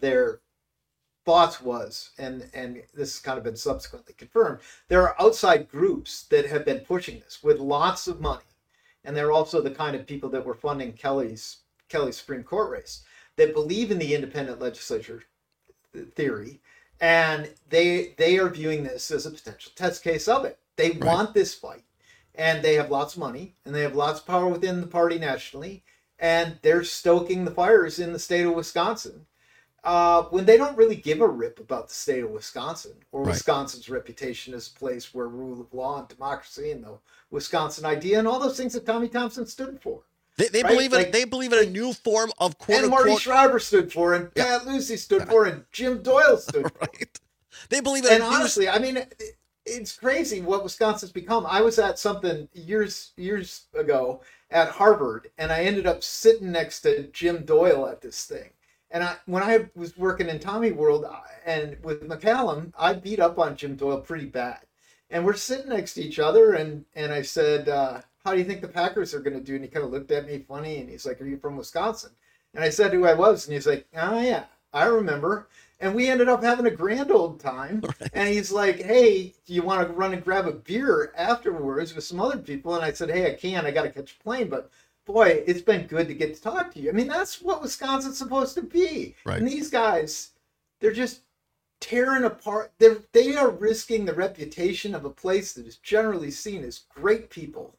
Speaker 22: thoughts was, and this has kind of been subsequently confirmed, there are outside groups that have been pushing this with lots of money. And they're also the kind of people that were funding Kelly's Supreme Court race that believe in the independent legislature theory. And they are viewing this as a potential test case of it. They want this fight, and they have lots of money, and they have lots of power within the party nationally, and they're stoking the fires in the state of Wisconsin when they don't really give a rip about the state of Wisconsin or Wisconsin's reputation as a place where rule of law and democracy and the Wisconsin idea and all those things that Tommy Thompson stood for.
Speaker 20: They believe in a new form of quote
Speaker 22: and
Speaker 20: unquote.
Speaker 22: Marty Schreiber stood for, and Pat Lucy stood for, and Jim Doyle stood for.
Speaker 20: They believe in.
Speaker 22: And honestly, I mean, it's crazy what Wisconsin's become. I was at something years ago at Harvard, and I ended up sitting next to Jim Doyle at this thing. And when I was working in Tommy World and with McCallum, I beat up on Jim Doyle pretty bad. And we're sitting next to each other, and I said, how do you think the Packers are going to do? And he kind of looked at me funny, and he's like, are you from Wisconsin? And I said who I was, and he's like, oh, yeah, I remember. And we ended up having a grand old time. Right. And he's like, hey, do you want to run and grab a beer afterwards with some other people? And I said, hey, I can't. I got to catch a plane. But, boy, it's been good to get to talk to you. I mean, that's what Wisconsin's supposed to be. Right. And these guys, they're just tearing apart. They are risking the reputation of a place that is generally seen as great people.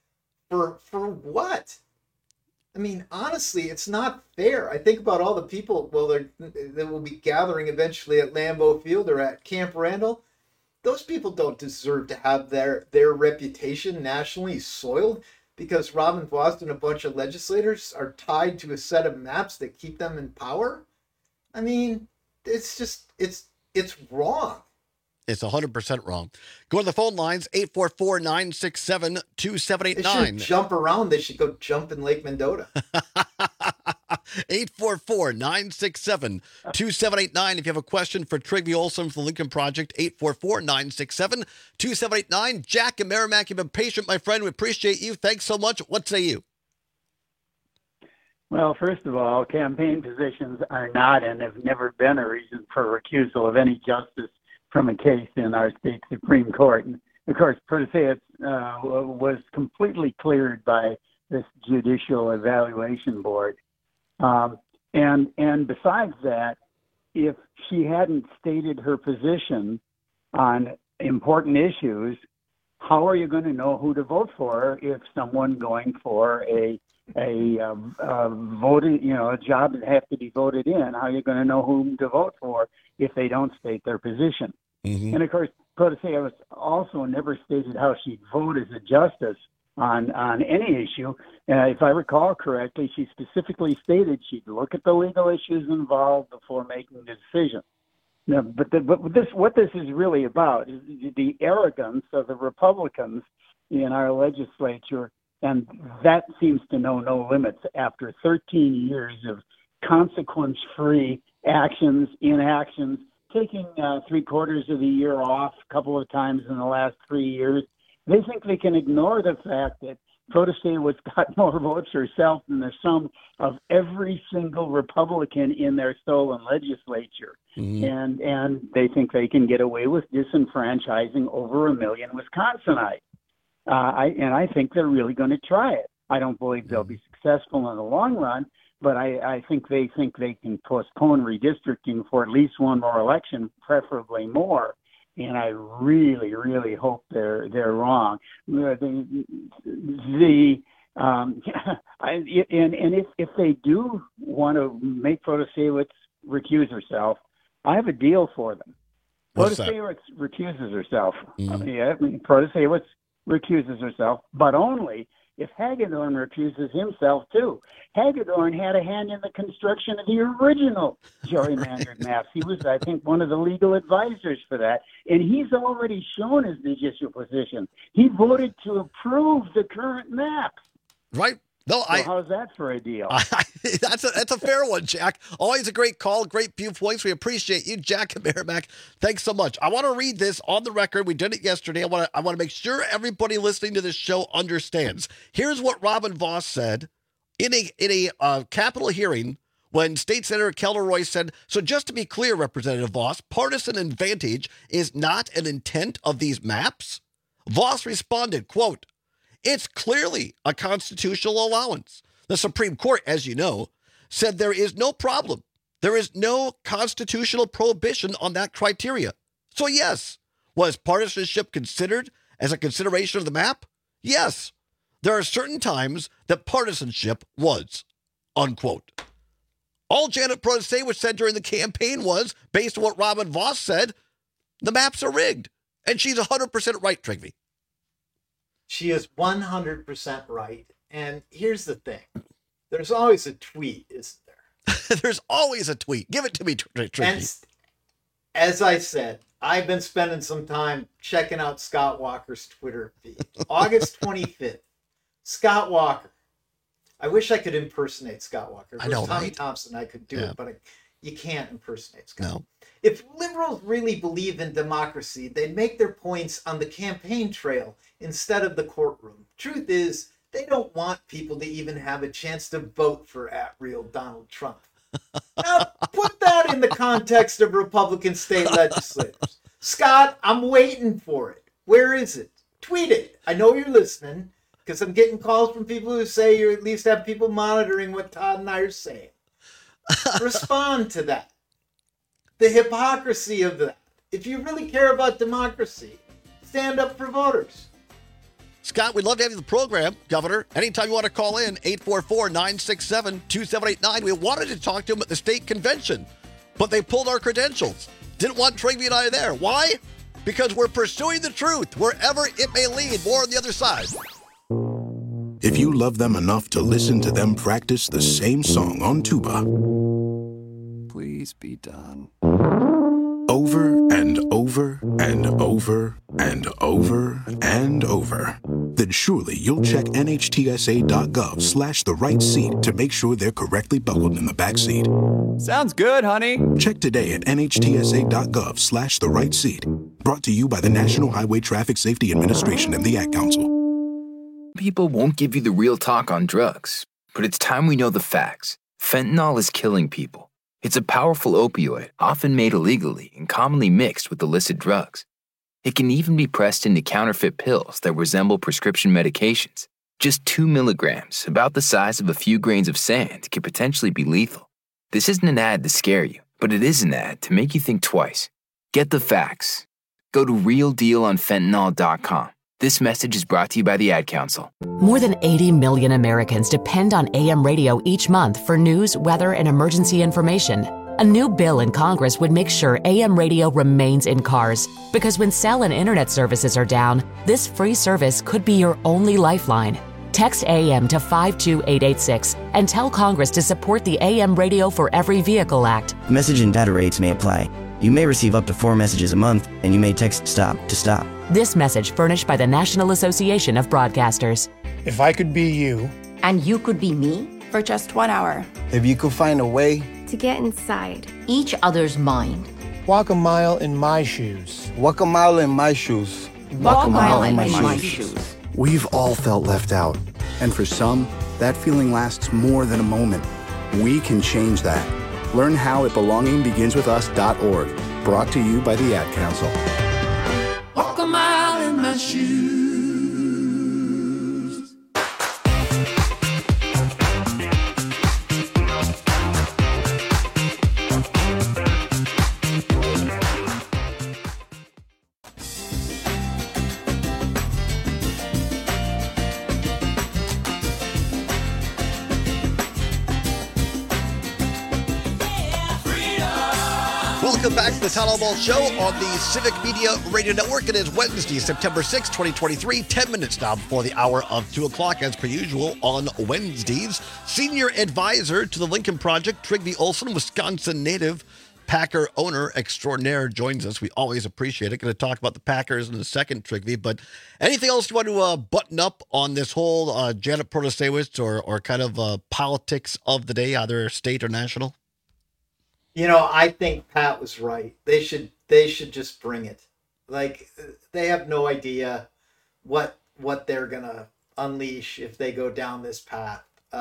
Speaker 22: For what? I mean, honestly, it's not fair. I think about all the people, that will be gathering eventually at Lambeau Field or at Camp Randall. Those people don't deserve to have their reputation nationally soiled because Robin Vost and a bunch of legislators are tied to a set of maps that keep them in power. I mean, it's wrong.
Speaker 20: It's 100% wrong. Go to the phone lines, 844-967-2789.
Speaker 22: They should jump around. They should go jump in Lake Mendota.
Speaker 20: 844-967-2789. If you have a question for Trigby Olson from the Lincoln Project, 844-967-2789. Jack and Merrimack, you've been patient, my friend. We appreciate you. Thanks so much. What say you?
Speaker 3: Well, first of all, campaign positions are not and have never been a reason for recusal of any justice from a case in our state Supreme Court. And of course, Perseus was completely cleared by this Judicial Evaluation Board. And besides that, if she hadn't stated her position on important issues, how are you going to know who to vote for if someone going for a voted, a job that has to be voted in? How are you going to know whom to vote for if they don't state their position? Mm-hmm. And of course, Protasevich also never stated how she'd vote as a justice on any issue. If I recall correctly, she specifically stated she'd look at the legal issues involved before making the decision. Now, what this is really about is the arrogance of the Republicans in our legislature, and that seems to know no limits after 13 years of consequence-free actions, inactions, taking 3/4 of the year off a couple of times in the last 3 years. They think they can ignore the fact that Protasewicz got more votes herself than the sum of every single Republican in their stolen legislature. Mm-hmm. And they think they can get away with disenfranchising over 1 million Wisconsinites. I think they're really going to try it. I don't believe they'll be successful in the long run, but I think they can postpone redistricting for at least one more election, preferably more. And I really, really hope they're wrong. If they do want to make Protasewicz recuse herself, I have a deal for them. Protasewicz recuses herself. Mm-hmm. Protasewicz recuses herself, but only if Hagedorn recuses himself too. Hagedorn had a hand in the construction of the original gerrymandered maps. He was, I think, one of the legal advisors for that, and he's already shown his judicial position. He voted to approve the current maps.
Speaker 20: Right. No,
Speaker 3: so how's that for a deal?
Speaker 20: That's a fair one, Jack. Always a great call, great viewpoints. We appreciate you, Jack and Merrimack. Thanks so much. I want to read this on the record. We did it yesterday. I want to make sure everybody listening to this show understands. Here's what Robin Vos said in a Capitol hearing when State Senator Kelder Roy said, "So just to be clear, Representative Vos, partisan advantage is not an intent of these maps." Vos responded, quote, "It's clearly a constitutional allowance. The Supreme Court, as you know, said there is no problem. There is no constitutional prohibition on that criteria. So yes, was partisanship considered as a consideration of the map? Yes, there are certain times that partisanship was," unquote. All Janet Protasewicz said during the campaign was, based on what Robin Vos said, the maps are rigged. And she's 100% right, Trygve.
Speaker 22: She is 100% right. And here's the thing. There's always a tweet, isn't there?
Speaker 20: There's always a tweet. Give it to me, Trygve.
Speaker 22: And as I said, I've been spending some time checking out Scott Walker's Twitter feed. August 25th, Scott Walker. I wish I could impersonate Scott Walker. If it was Tommy Thompson, I could do it, but you can't impersonate Scott.
Speaker 20: No.
Speaker 22: If liberals really believe in democracy, they'd make their points on the campaign trail instead of the courtroom. Truth is, they don't want people to even have a chance to vote for @real Donald Trump. Now, put that in the context of Republican state legislators. Scott, I'm waiting for it. Where is it? Tweet it. I know you're listening, because I'm getting calls from people who say you at least have people monitoring what Todd and I are saying. Respond to that. The hypocrisy of that. If you really care about democracy, stand up for voters.
Speaker 20: Scott, we'd love to have you on the program, Governor. Anytime you want to call in, 844-967-2789. We wanted to talk to him at the state convention, but they pulled our credentials. Didn't want Trygve and I there. Why? Because we're pursuing the truth wherever it may lead. More on the other side.
Speaker 33: If you love them enough to listen to them practice the same song on tuba,
Speaker 4: please be done.
Speaker 33: Over and over and over and over and over, then surely you'll check NHTSA.gov/the right seat to make sure they're correctly buckled in the back seat.
Speaker 4: Sounds good, honey.
Speaker 33: Check today at NHTSA.gov/the right seat. Brought to you by the National Highway Traffic Safety Administration and the Ad Council.
Speaker 5: People won't give you the real talk on drugs, but it's time we know the facts. Fentanyl is killing people. It's a powerful opioid, often made illegally and commonly mixed with illicit drugs. It can even be pressed into counterfeit pills that resemble prescription medications. Just 2 milligrams, about the size of a few grains of sand, can potentially be lethal. This isn't an ad to scare you, but it is an ad to make you think twice. Get the facts. Go to realdealonfentanyl.com. This message is brought to you by the Ad Council.
Speaker 6: More than 80 million Americans depend on AM radio each month for news, weather, and emergency information. A new bill in Congress would make sure AM radio remains in cars, because when cell and internet services are down, this free service could be your only lifeline. Text AM to 52886 and tell Congress to support the AM Radio for Every Vehicle Act.
Speaker 7: Message and data rates may apply. You may receive up to 4 messages a month, and you may text STOP to stop.
Speaker 6: This message furnished by the National Association of Broadcasters.
Speaker 17: If I could be you.
Speaker 18: And you could be me for just 1 hour.
Speaker 17: If you could find a way
Speaker 21: to get inside
Speaker 18: each other's mind
Speaker 2: Walk a mile in my shoes.
Speaker 8: Walk a mile in my shoes.
Speaker 2: Walk a mile in my shoes.
Speaker 9: We've all felt left out. And for some, that feeling lasts more than a moment. We can change that. Learn how at belongingbeginswithus.org. Brought to you by the Ad Council.
Speaker 10: Walk a mile in my shoes.
Speaker 20: Welcome back to the Town Hall Ball Show on the Civic Media Radio Network. It is Wednesday, September 6, 2023, 10 minutes now before the hour of 2 o'clock, as per usual on Wednesdays. Senior advisor to the Lincoln Project, Trygve Olson, Wisconsin native, Packer owner extraordinaire, joins us. We always appreciate it. Going to talk about the Packers in a second, Trygve, but anything else you want to button up on this whole Janet Protasewicz or kind of politics of the day, either state or national?
Speaker 22: You know, I think Pat was right. They should just bring it. Like, they have no idea what they're gonna unleash if they go down this path.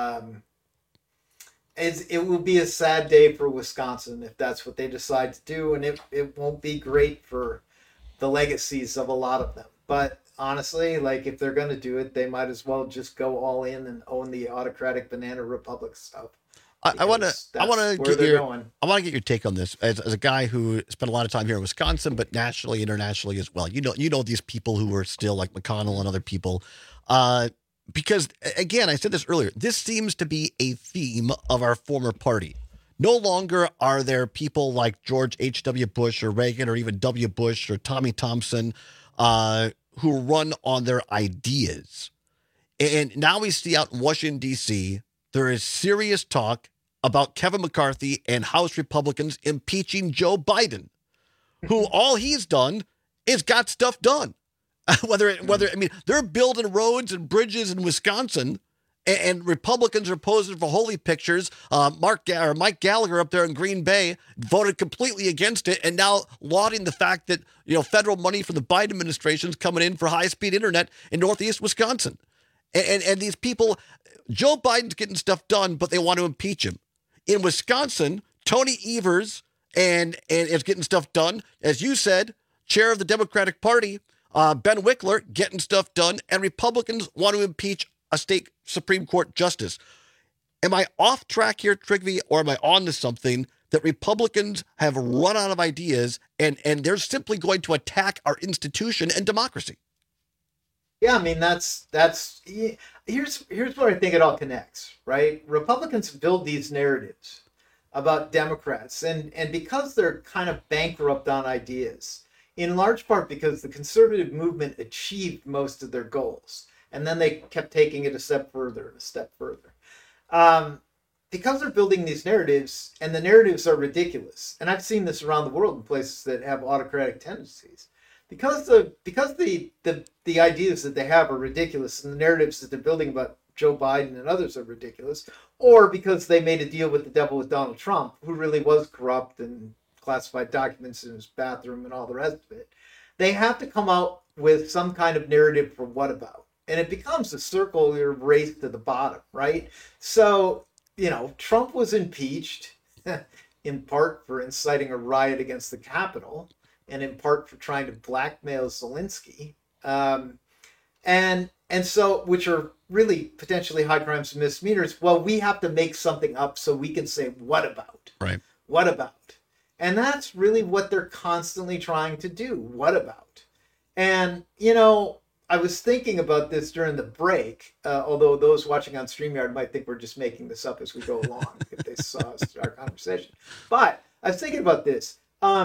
Speaker 22: It will be a sad day for Wisconsin if that's what they decide to do, and it won't be great for the legacies of a lot of them. But honestly, like, if they're gonna do it, they might as well just go all in and own the autocratic banana republic stuff.
Speaker 20: I want to get your take on this as a guy who spent a lot of time here in Wisconsin, but nationally, internationally as well. You know these people who are still like McConnell and other people, because again, I said this earlier. This seems to be a theme of our former party. No longer are there people like George H.W. Bush or Reagan or even W. Bush or Tommy Thompson who run on their ideas, and now we see out in Washington D.C. there is serious talk about Kevin McCarthy and House Republicans impeaching Joe Biden, who all he's done is got stuff done. Whether I mean, they're building roads and bridges in Wisconsin, and Republicans are posing for holy pictures. Mike Gallagher up there in Green Bay voted completely against it, and now lauding the fact that federal money from the Biden administration is coming in for high-speed internet in Northeast Wisconsin. And these people, Joe Biden's getting stuff done, but they want to impeach him. In Wisconsin, Tony Evers and is getting stuff done. As you said, chair of the Democratic Party, Ben Wickler, getting stuff done, and Republicans want to impeach a state Supreme Court justice. Am I off track here, Trygve, or am I on to something that Republicans have run out of ideas and they're simply going to attack our institution and democracy?
Speaker 22: Yeah, I mean, here's where I think it all connects, right? Republicans build these narratives about Democrats, and because they're kind of bankrupt on ideas, in large part because the conservative movement achieved most of their goals, and then they kept taking it a step further and a step further. Because they're building these narratives, and the narratives are ridiculous, and I've seen this around the world in places that have autocratic tendencies. Because the ideas that they have are ridiculous, and the narratives that they're building about Joe Biden and others are ridiculous, or because they made a deal with the devil with Donald Trump, who really was corrupt and classified documents in his bathroom and all the rest of it, they have to come out with some kind of narrative for what about. And it becomes a circular race to the bottom, right? So, Trump was impeached in part for inciting a riot against the Capitol, and in part for trying to blackmail Zelensky, and so, which are really potentially high crimes and misdemeanors. Well, we have to make something up so we can say, what about?
Speaker 20: Right.
Speaker 22: What about? And that's really what they're constantly trying to do. What about? And, I was thinking about this during the break, although those watching on StreamYard might think we're just making this up as we go along if they saw our conversation. But I was thinking about this.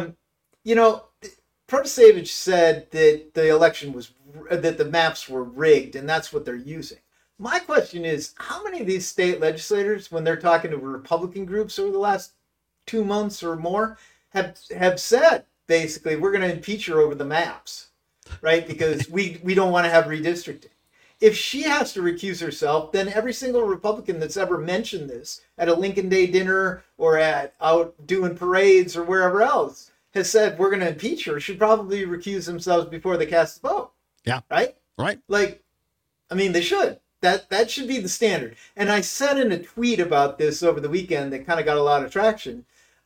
Speaker 22: Protasevich said that the election that the maps were rigged, and that's what they're using. My question is, how many of these state legislators, when they're talking to Republican groups over the last 2 months or more, have said, basically, we're going to impeach her over the maps, right? Because we don't want to have redistricting. If she has to recuse herself, then every single Republican that's ever mentioned this at a Lincoln Day dinner or out doing parades or wherever else has said we're going to impeach her should probably recuse themselves before they cast the vote.
Speaker 20: Yeah.
Speaker 22: Right?
Speaker 20: Right.
Speaker 22: Like, I mean, they should. That should be the standard. And I said in a tweet about this over the weekend that kind of got a lot of traction.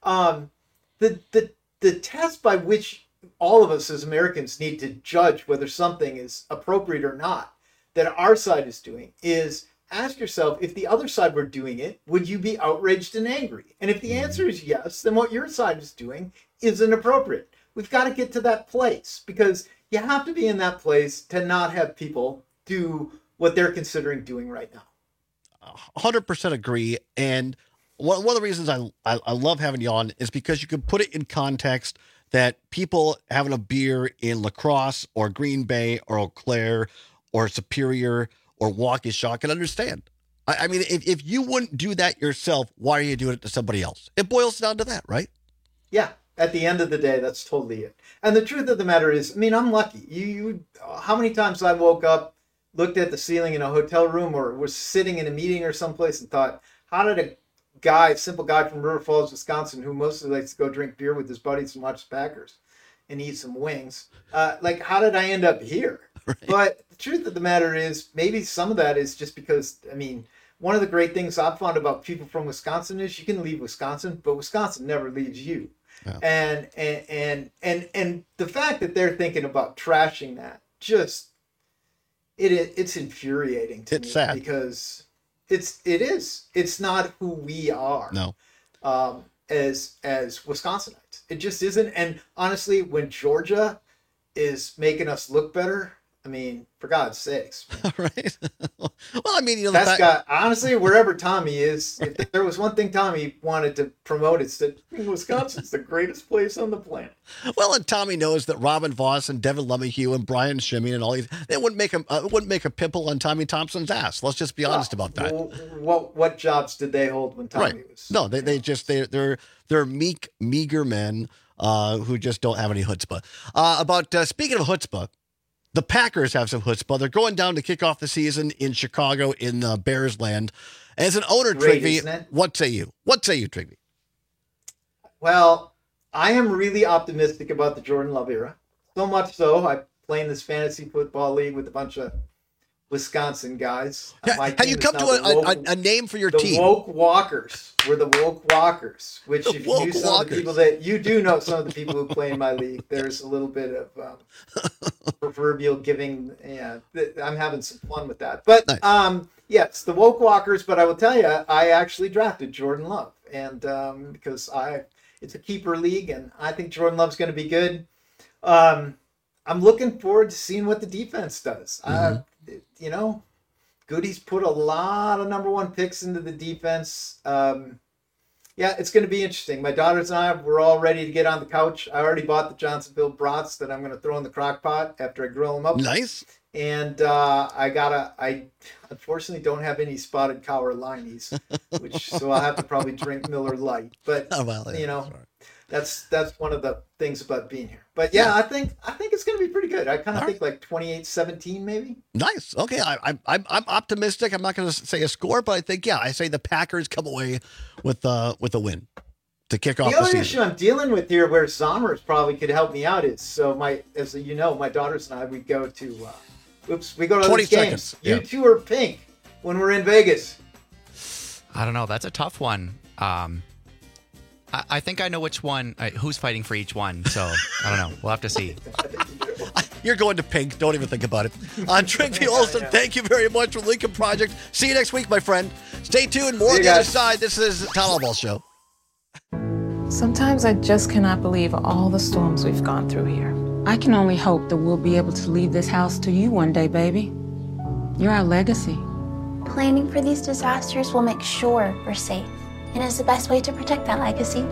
Speaker 22: The test by which all of us as Americans need to judge whether something is appropriate or not that our side is doing is ask yourself, if the other side were doing it, would you be outraged and angry? And if the answer is yes, then what your side is doing is inappropriate. We've got to get to that place because you have to be in that place to not have people do what they're considering doing right now.
Speaker 20: 100% agree. And one of the reasons I love having you on is because you can put it in context that people having a beer in La Crosse or Green Bay or Eau Claire or Superior or Waukesha can understand. I mean, if you wouldn't do that yourself, why are you doing it to somebody else? It boils down to that, right?
Speaker 22: Yeah. At the end of the day, that's totally it. And the truth of the matter is, I mean, I'm lucky. You how many times I woke up, looked at the ceiling in a hotel room or was sitting in a meeting or someplace and thought, how did a simple guy from River Falls, Wisconsin, who mostly likes to go drink beer with his buddies and watch the Packers and eat some wings, how did I end up here? Right. But the truth of the matter is, maybe some of that is just because, I mean, one of the great things I've found about people from Wisconsin is you can leave Wisconsin, but Wisconsin never leaves you. Yeah. And the fact that they're thinking about trashing that, just it's infuriating to me.
Speaker 20: It's sad
Speaker 22: because it's not who we are.
Speaker 20: No.
Speaker 22: As Wisconsinites, it just isn't. And honestly, when Georgia is making us look better, I mean, for God's sakes.
Speaker 20: Right. Well, I mean,
Speaker 22: that's got, honestly, wherever Tommy is, if there was one thing Tommy wanted to promote, it's that Wisconsin's the greatest place on the planet.
Speaker 20: Well, and Tommy knows that Robin Voss and Devin LeMahieu and Brian Shimmy and all these, they wouldn't make a pimple on Tommy Thompson's ass. Let's just be honest about that.
Speaker 22: What jobs did they hold when Tommy was?
Speaker 20: No, they're meek, meager men who just don't have any chutzpah. Speaking of chutzpah, the Packers have some chutzpah. They're going down to kick off the season in Chicago in Bears land. As an owner, Trigby, what say you? What say you, Trigby?
Speaker 22: Well, I am really optimistic about the Jordan Love era. So much so, I play in this fantasy football league with a bunch of Wisconsin guys.
Speaker 20: Have you come to a name for your team?
Speaker 22: The Woke Walkers. We're the Woke Walkers, which if you knew some of the people that you do know some of the people who play in my league, there's a little bit of proverbial giving. Yeah, I'm having some fun with that. But nice. Yes, the Woke Walkers. But I will tell you, I actually drafted Jordan Love, and because it's a keeper league, and I think Jordan Love's going to be good. I'm looking forward to seeing what the defense does. Mm-hmm. Goody's put a lot of number one picks into the defense. It's going to be interesting. My daughters and I, we're all ready to get on the couch. I already bought the Johnsonville brats that I'm going to throw in the crock pot after I grill them up.
Speaker 20: Nice.
Speaker 22: And I unfortunately don't have any spotted cow or limeys, so I'll have to probably drink Miller Lite. But that's one of the things about being here. But yeah, I think it's going to be pretty good. I kind of think like 28-17 maybe.
Speaker 20: Nice. Okay, I'm optimistic. I'm not going to say a score, but I think I say the Packers come away with a win to kick off the season. The other
Speaker 22: issue I'm dealing with here, where Zommers probably could help me out, is my daughters and I, we go to these games. Yeah. You two are pink when we're in Vegas.
Speaker 11: I don't know. That's a tough one. I think I know which one, who's fighting for each one, so I don't know. We'll have to see.
Speaker 20: You're going to pink. Don't even think about it. Trigby Olson, thank you very much for Lincoln Project. See you next week, my friend. Stay tuned. More on the other side. This is Todd Albaugh Show.
Speaker 12: Sometimes I just cannot believe all the storms we've gone through here.
Speaker 13: I can only hope that we'll be able to leave this house to you one day, baby. You're our legacy.
Speaker 14: Planning for these disasters will make sure we're safe. And is the best way to protect that legacy.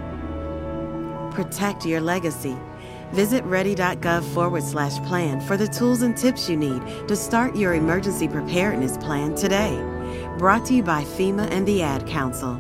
Speaker 15: Protect your legacy. Visit ready.gov/plan for the tools and tips you need to start your emergency preparedness plan today. Brought to you by FEMA and the Ad Council.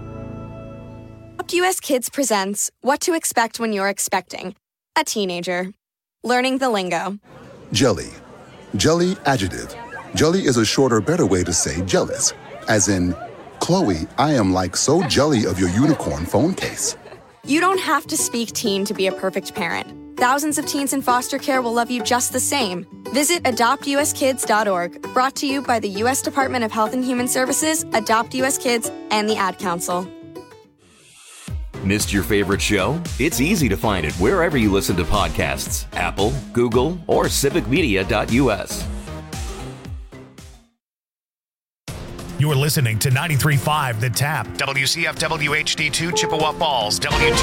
Speaker 17: US Kids presents What to Expect When You're Expecting a Teenager. Learning the lingo.
Speaker 21: Jelly. Jelly adjective. Jelly is a shorter, better way to say jealous. As in, Chloe, I am like so jelly of your unicorn phone case.
Speaker 17: You don't have to speak teen to be a perfect parent. Thousands of teens in foster care will love you just the same. Visit adoptuskids.org, brought to you by the U.S. Department of Health and Human Services, Adopt U.S. Kids, and the Ad Council.
Speaker 1: Missed your favorite show? It's easy to find it wherever you listen to podcasts. Apple, Google, or civicmedia.us.
Speaker 16: You're listening to 93.5 The Tap, WCFW HD2 Chippewa Falls, W2